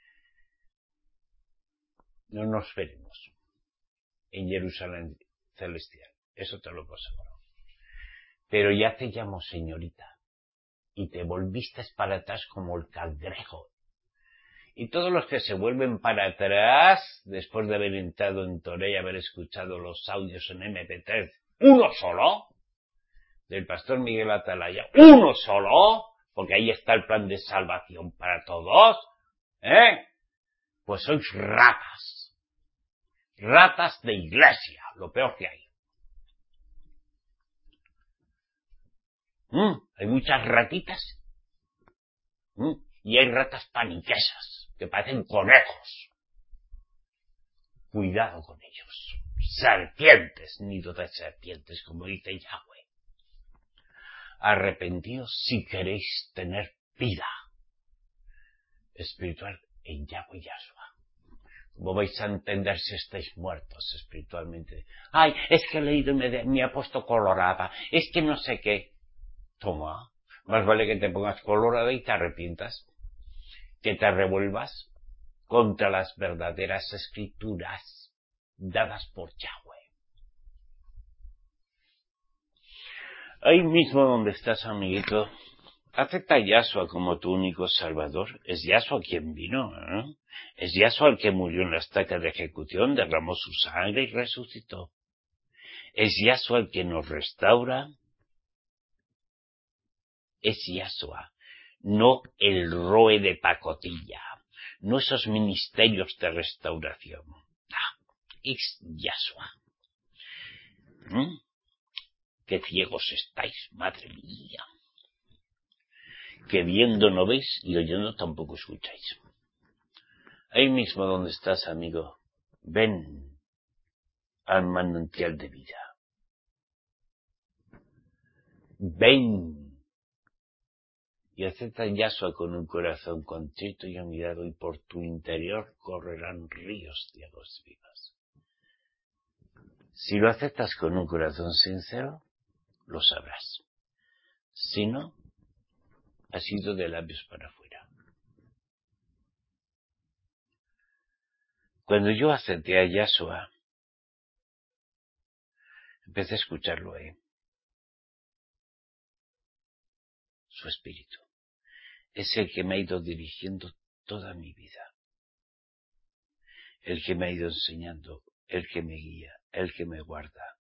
no nos veremos en Jerusalén celestial. Eso te lo puedo asegurar. Pero ya te llamo señorita y te volviste para atrás como el cangrejo. Y todos los que se vuelven para atrás, después de haber entrado en Toré y haber escuchado los audios en eme pe tres, uno solo, del pastor Miguel Atalaya, uno solo, porque ahí está el plan de salvación para todos, ¿eh? Pues sois ratas. Ratas de iglesia, lo peor que hay. ¿Mm? Hay muchas ratitas. ¿Mm? Y hay ratas paniquesas, que parecen conejos. Cuidado con ellos. Serpientes, nido de serpientes, como dice Yahweh. Arrepentíos si queréis tener vida espiritual en Yahweh Yahshua. ¿Cómo vais a entender si estáis muertos espiritualmente? Ay, es que he leído y me, me ha puesto colorada. Es que no sé qué. Toma, más vale que te pongas colorada y te arrepientas. Que te revuelvas contra las verdaderas escrituras dadas por Yahweh. Ahí mismo donde estás, amiguito, acepta a Yahshua como tu único salvador. Es Yahshua quien vino, ¿eh? Es Yahshua el que murió en la estaca de ejecución, derramó su sangre y resucitó. Es Yahshua el que nos restaura. Es Yahshua, no el roe de pacotilla, no esos ministerios de restauración. No, es Yahshua. ¿Mm? Qué ciegos estáis, madre mía. Que viendo no veis y oyendo tampoco escucháis. Ahí mismo donde estás, amigo, ven al manantial de vida. Ven y acepta a Yahshua con un corazón contrito y humillado, y por tu interior correrán ríos de aguas vivas. Si lo aceptas con un corazón sincero, lo sabrás. Si no, has ido de labios para afuera. Cuando yo acepté a Yahshua, empecé a escucharlo a él. Su espíritu es el que me ha ido dirigiendo toda mi vida. El que me ha ido enseñando, el que me guía, el que me guarda.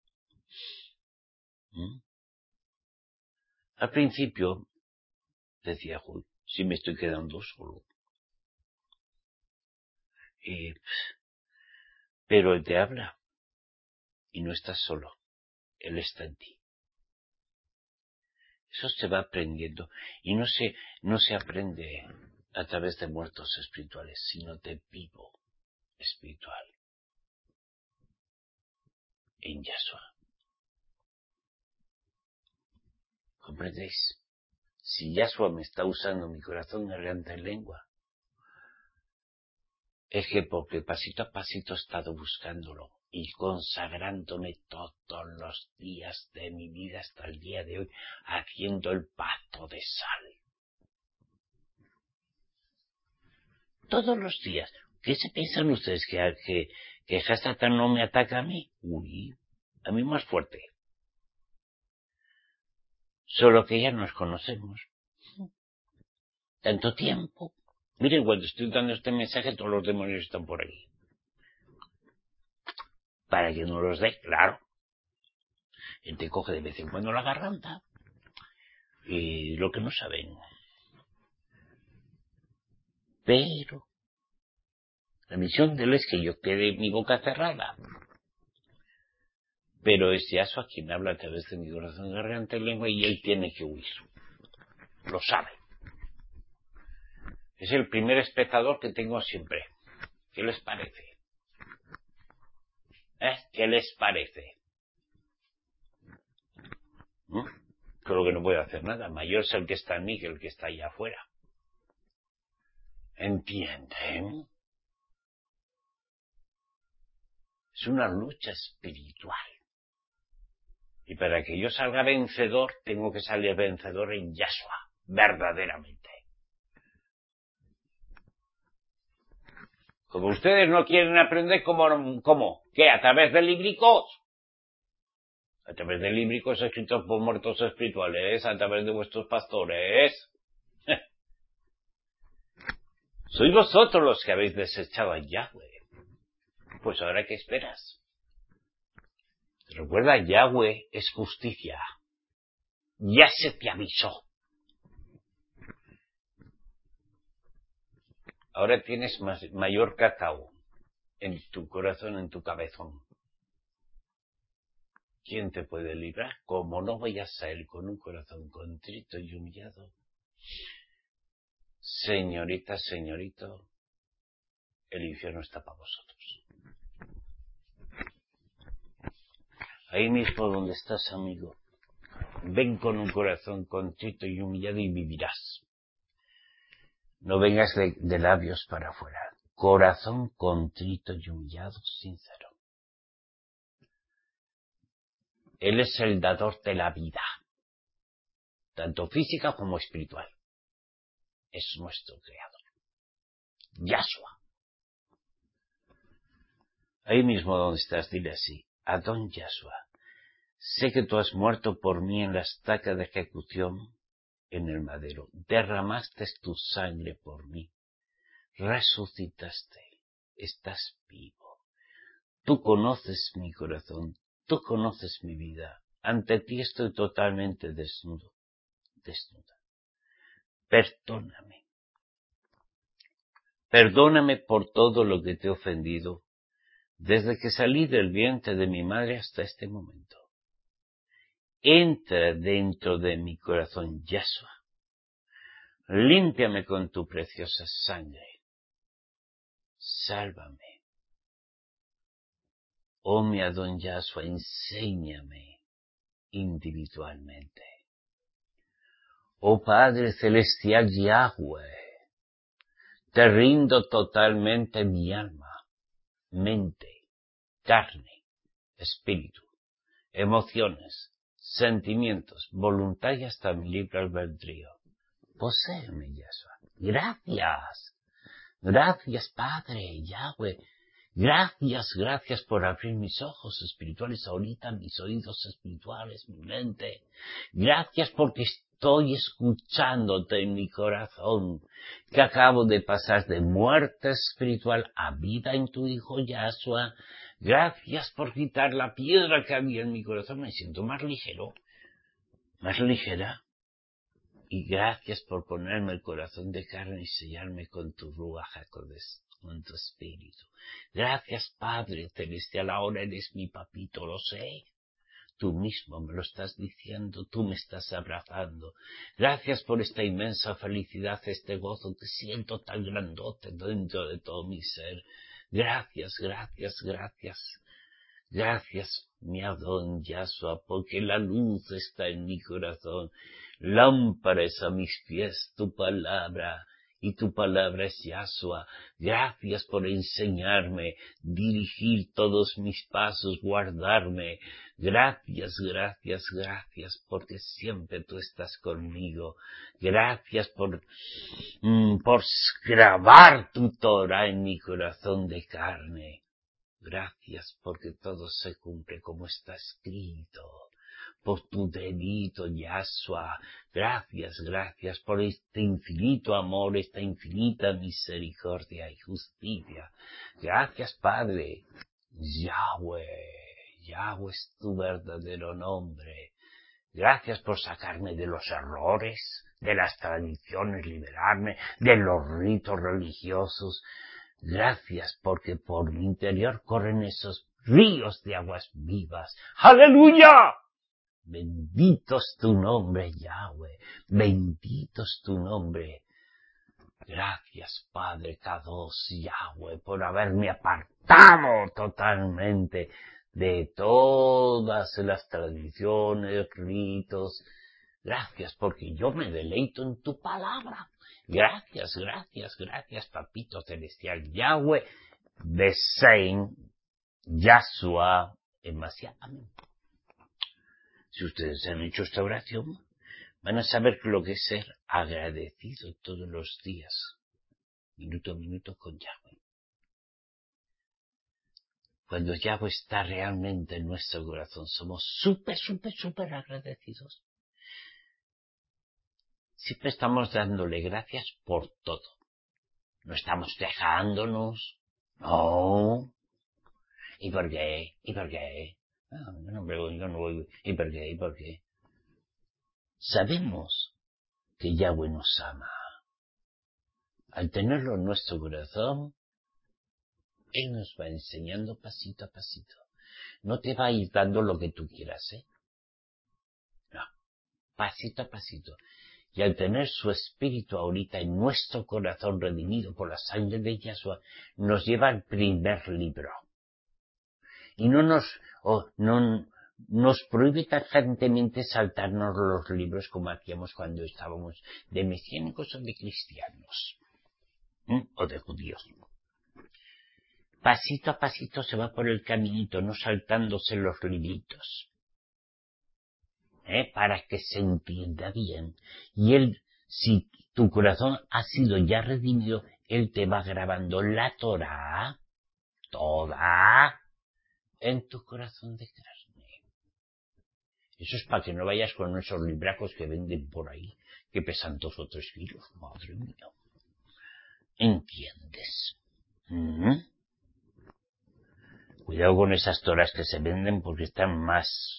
¿Mm? Al principio decía, uy, si me estoy quedando solo. Y Pero Él te habla y no estás solo, Él está en ti. Eso se va aprendiendo y no se, no se aprende a través de muertos espirituales, sino de vivo espiritual en Yahshua. ¿Comprendéis? Si Yahshua me está usando mi corazón, garganta y lengua, es que porque pasito a pasito he estado buscándolo y consagrándome todos los días de mi vida hasta el día de hoy, haciendo el pacto de sal. Todos los días. ¿Qué se piensan ustedes? ¿Que, que, que Hasatan no me ataca a mí? Uy, a mí más fuerte. Solo que ya nos conocemos. Tanto tiempo. Miren, cuando estoy dando este mensaje, todos los demonios están por aquí. Para que no los dé, claro. Él te coge de vez en cuando la garganta. Y lo que no saben. Pero la misión de él es que yo quede mi boca cerrada. Pero es Yahshua quien habla a través de mi corazón, garganta y lengua, y él tiene que huir. Lo sabe. Es el primer espectador que tengo siempre. ¿Qué les parece? ¿Eh? ¿Qué les parece? ¿Mm? Creo que no puedo hacer nada. Mayor es el que está en mí que el que está allá afuera. ¿Entienden? Es una lucha espiritual. Y para que yo salga vencedor, tengo que salir vencedor en Yahshua, verdaderamente. Como ustedes no quieren aprender, ¿cómo? ¿Cómo? ¿Qué? ¿A través de libricos? A través de libricos escritos por muertos espirituales, a través de vuestros pastores. Sois vosotros los que habéis desechado a Yahweh. Pues ahora, ¿qué esperas? Recuerda, Yahweh es justicia. Ya se te avisó. Ahora tienes más, mayor cacao en tu corazón, en tu cabezón. ¿Quién te puede librar? Como no vayas a él con un corazón contrito y humillado. Señorita, señorito, el infierno está para vosotros. Ahí mismo donde estás, amigo, ven con un corazón contrito y humillado y vivirás. No vengas de, de labios para afuera. Corazón contrito y humillado, sincero. Él es el dador de la vida, tanto física como espiritual. Es nuestro creador. Yahshua. Ahí mismo donde estás, dile así. Adón Yahshua, sé que tú has muerto por mí en la estaca de ejecución en el madero. Derramaste tu sangre por mí. Resucitaste. Estás vivo. Tú conoces mi corazón. Tú conoces mi vida. Ante ti estoy totalmente desnudo. Desnuda. Perdóname. Perdóname por todo lo que te he ofendido desde que salí del vientre de mi madre hasta este momento. Entra dentro de mi corazón, Yahshua. Límpiame con tu preciosa sangre. Sálvame. Oh mi Adón Yahshua, enséñame individualmente. Oh Padre Celestial Yahweh, te rindo totalmente mi alma, mente, carne, espíritu, emociones, sentimientos, voluntad y hasta mi libre albedrío. Poséeme, Yahshua. Gracias. Gracias, Padre, Yahweh. Gracias, gracias por abrir mis ojos espirituales ahorita, mis oídos espirituales, mi mente. Gracias porque estoy escuchándote en mi corazón, que acabo de pasar de muerte espiritual a vida en tu Hijo Yahshua. Gracias por quitar la piedra que había en mi corazón. Me siento más ligero, más ligera. Y gracias por ponerme el corazón de carne y sellarme con tu Ruach HaKodesh, mismo en tu espíritu. Gracias, Padre Celestial, ahora eres mi papito, lo sé. Tú mismo me lo estás diciendo, tú me estás abrazando. Gracias por esta inmensa felicidad, este gozo que siento tan grandote dentro de todo mi ser. Gracias, gracias, gracias. Gracias, mi Adón Yahshua, porque la luz está en mi corazón. Lámpara es a mis pies tu palabra, y tu palabra es Yahshua. Gracias por enseñarme, dirigir todos mis pasos, guardarme. Gracias, gracias, gracias, porque siempre tú estás conmigo. Gracias por, mm, por grabar tu Torah en mi corazón de carne. Gracias porque todo se cumple como está escrito. Por tu delito, Yahshua. Gracias, gracias por este infinito amor, esta infinita misericordia y justicia. Gracias, Padre. Yahweh. Yahweh es tu verdadero nombre. Gracias por sacarme de los errores, de las tradiciones, liberarme de los ritos religiosos. Gracias porque por mi interior corren esos ríos de aguas vivas. ¡Aleluya! Bendito es tu nombre, Yahweh. Bendito es tu nombre. Gracias, Padre Kadosh, Yahweh, por haberme apartado totalmente de todas las tradiciones, ritos. Gracias porque yo me deleito en tu palabra. Gracias, gracias, gracias, Papito Celestial, Yahweh, Besein, Yahshua, Emasia. Amén. Si ustedes han hecho esta oración, van a saber lo que es ser agradecido todos los días, minuto a minuto con Yahweh. Cuando Yahweh está realmente en nuestro corazón, somos súper, súper, súper agradecidos. Siempre estamos dándole gracias por todo. No estamos quejándonos. No. ¿Y por qué? ¿Y por qué? No, no, no, yo no voy. ¿Y por qué? ¿Y por qué? Sabemos que Yahweh nos ama. Al tenerlo en nuestro corazón, Él nos va enseñando pasito a pasito. No te va a ir dando lo que tú quieras, ¿eh? No. Pasito a pasito. Y al tener su espíritu ahorita en nuestro corazón redimido por la sangre de Yahshua, nos lleva al primer libro. Y no nos, oh, no, nos prohíbe tajantemente saltarnos los libros como hacíamos cuando estábamos de mesiánicos o de cristianos. ¿Mm? O de judíos. Pasito a pasito se va por el caminito, no saltándose los libritos. ¿Eh? Para que se entienda bien. Y Él, si tu corazón ha sido ya redimido, Él te va grabando la Torah, toda, en tu corazón de carne. Eso es para que no vayas con esos libracos que venden por ahí, que pesan dos o tres kilos. Madre mía. ¿Entiendes? ¿Mm? Cuidado con esas Toras que se venden porque están más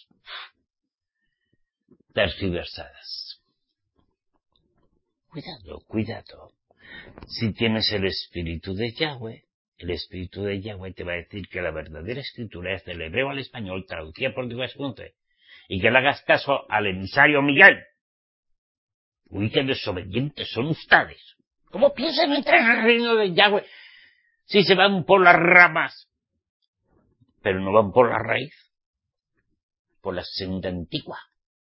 tergiversadas. Cuidado, cuidado. Si tienes el espíritu de Yahweh, el espíritu de Yahweh te va a decir que la verdadera escritura es del hebreo al español, traducida por Dios Ponte, y que le hagas caso al emisario Miguel. Uy, qué desobedientes son ustedes. ¿Cómo piensan entrar en el reino de Yahweh si se van por las ramas, pero no van por la raíz, por la senda antigua?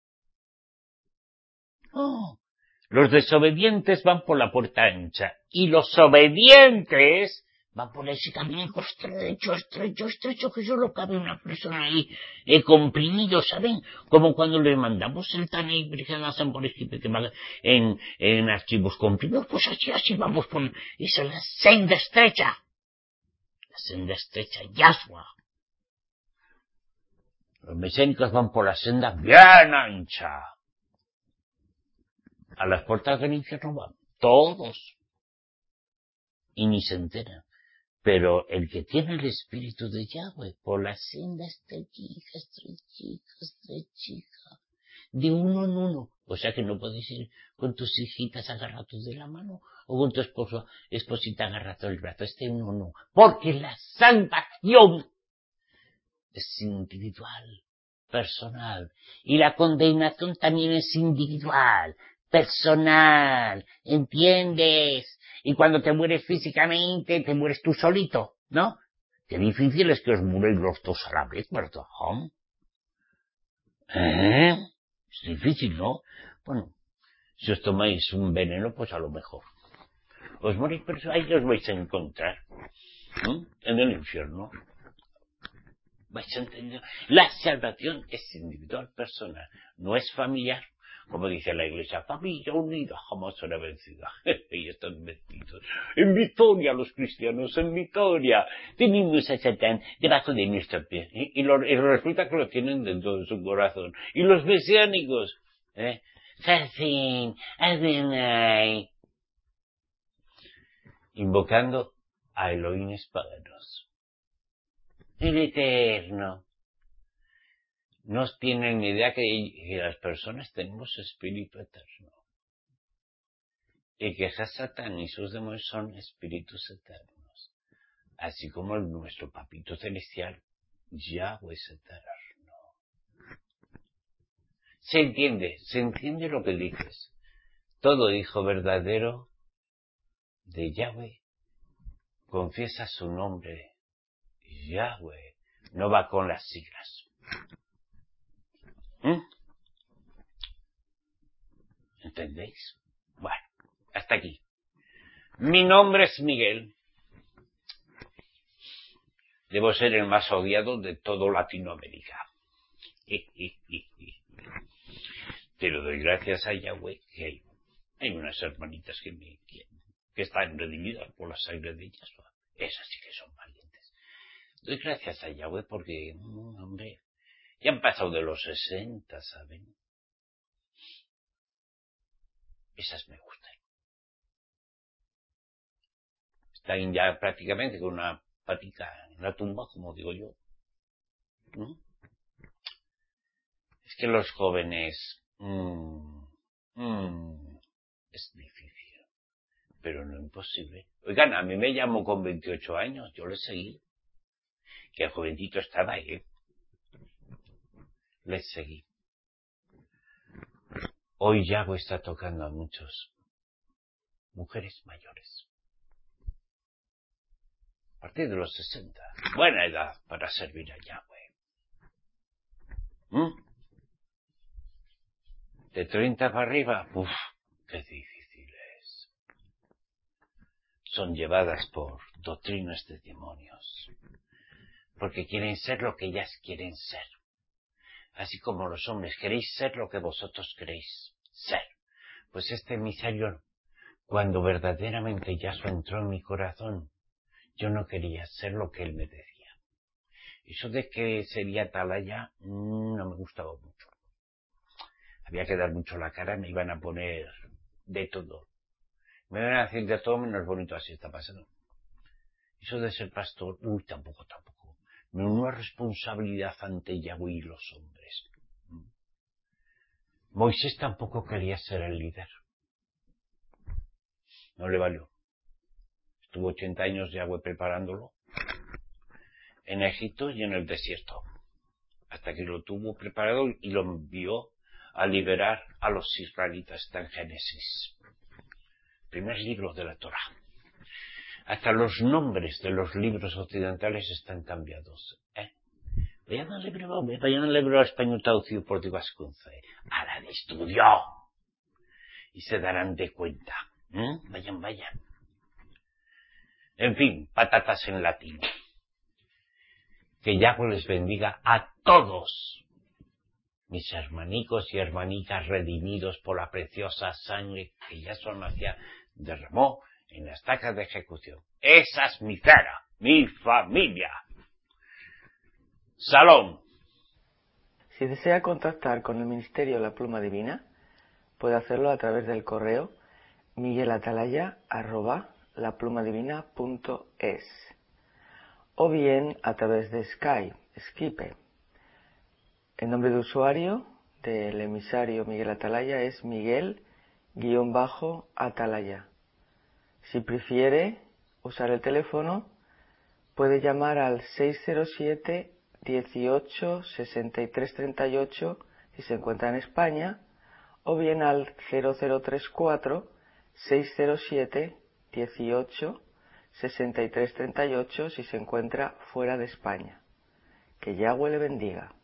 Oh, los desobedientes van por la puerta ancha y los obedientes van por ese camino estrecho, estrecho, estrecho, que solo cabe una persona ahí, eh, comprimido, ¿saben? Como cuando le mandamos el Tanei Brigadas por escrito que va en, en archivos comprimidos, pues así, así vamos por esa es la senda estrecha. La senda estrecha, Yahshua. Los mesiánicos van por la senda bien ancha. A las puertas del infierno van todos. Y ni se enteran. Pero el que tiene el espíritu de Yahweh, por la senda estrechita, estrechita, estrechita, de uno en uno. O sea que no podéis ir con tus hijitas agarrados de la mano o con tu esposo, esposita agarrado del brazo. Este uno no. Porque la salvación es individual, personal. Y la condenación también es individual, personal. ¿Entiendes? Y cuando te mueres físicamente, te mueres tú solito, ¿no? Qué difícil es que os muréis los dos a la vez, ¿verdad? ¿Eh? Es difícil, ¿no? Bueno, si os tomáis un veneno, pues a lo mejor. Os morís, pero ahí os vais a encontrar. ¿Mm? En el infierno. ¿Vais a entender? La salvación es individual, personal. No es familiar. Como dice la Iglesia, familia unida jamás será vencida. Y están vencidos. En victoria los cristianos, en victoria. Tenemos a Satán debajo de nuestro pie. ¿eh? Y, lo, y resulta que lo tienen dentro de su corazón. Y los mesiánicos, ¿eh? Hacen, Adonai, invocando a Elohines paganos. El Eterno. No tienen ni idea que, que las personas tenemos espíritu eterno. Y que Satán y sus demonios son espíritus eternos. Así como el, nuestro papito celestial, Yahweh es eterno. ¿Se entiende? ¿Se entiende lo que dices? Todo hijo verdadero de Yahweh confiesa su nombre. Yahweh no va con las siglas. ¿Mm? ¿Entendéis? Bueno, hasta aquí. Mi nombre es Miguel. Debo ser el más odiado de todo Latinoamérica. Pero doy gracias a Yahweh que hay, hay unas hermanitas que me quieren, que están redimidas por la sangre de Yahshua. Esas sí que son valientes. Doy gracias a Yahweh porque, hombre, ya han pasado de los sesenta, ¿saben? Esas me gustan. Están ya prácticamente con una patica en la tumba, como digo yo. ¿No? Es que los jóvenes... Mmm, mmm, es difícil, pero no imposible. Oigan, a mí me llamó con veintiocho años, yo le seguí. Que el jovencito estaba ahí. Le seguí. Hoy Yahweh está tocando a muchos mujeres mayores. A partir de los sesenta. Buena edad para servir a Yahweh. ¿Mm? De treinta para arriba, uff, qué difícil es. Son llevadas por doctrinas de demonios. Porque quieren ser lo que ellas quieren ser. Así como los hombres queréis ser lo que vosotros queréis ser. Pues este emisario, cuando verdaderamente Yahshua entró en mi corazón, yo no quería ser lo que él me decía. Eso de que sería atalaya no me gustaba mucho. Había que dar mucho la cara, me iban a poner de todo. Me iban a decir de todo menos bonito, así está pasando. Eso de ser pastor, uy, tampoco, tampoco. Una responsabilidad ante Yahweh y los hombres. Moisés tampoco quería ser el líder. No le valió. Estuvo ochenta años Yahweh preparándolo en Egipto y en el desierto, hasta que lo tuvo preparado y lo envió a liberar a los israelitas. Está en Génesis, primer libro de la Torá. Hasta los nombres de los libros occidentales están cambiados. ¿eh? Vayan al libro, vayan al libro español traducido por Divascunza, ¿eh? Harán estudio y se darán de cuenta. ¿eh? Vayan, vayan. En fin, patatas en latín. Que Yahweh les bendiga a todos mis hermanicos y hermanitas redimidos por la preciosa sangre que Yahshua Mashiach derramó en la estaca de ejecución. Esa es mi cara, mi familia. Salón. Si desea contactar con el Ministerio La Pluma Divina, puede hacerlo a través del correo miguelatalaya arroba laplumadivina punto es o bien a través de Skype, Skype. El nombre de usuario del emisario Miguel Atalaya es Miguel-Atalaya. Si prefiere usar el teléfono, puede llamar al seis cero siete, dieciocho, sesenta y tres treinta y ocho si se encuentra en España, o bien al cero cero tres cuatro, seis cero siete, dieciocho, sesenta y tres treinta y ocho si se encuentra fuera de España. Que Yahweh le bendiga.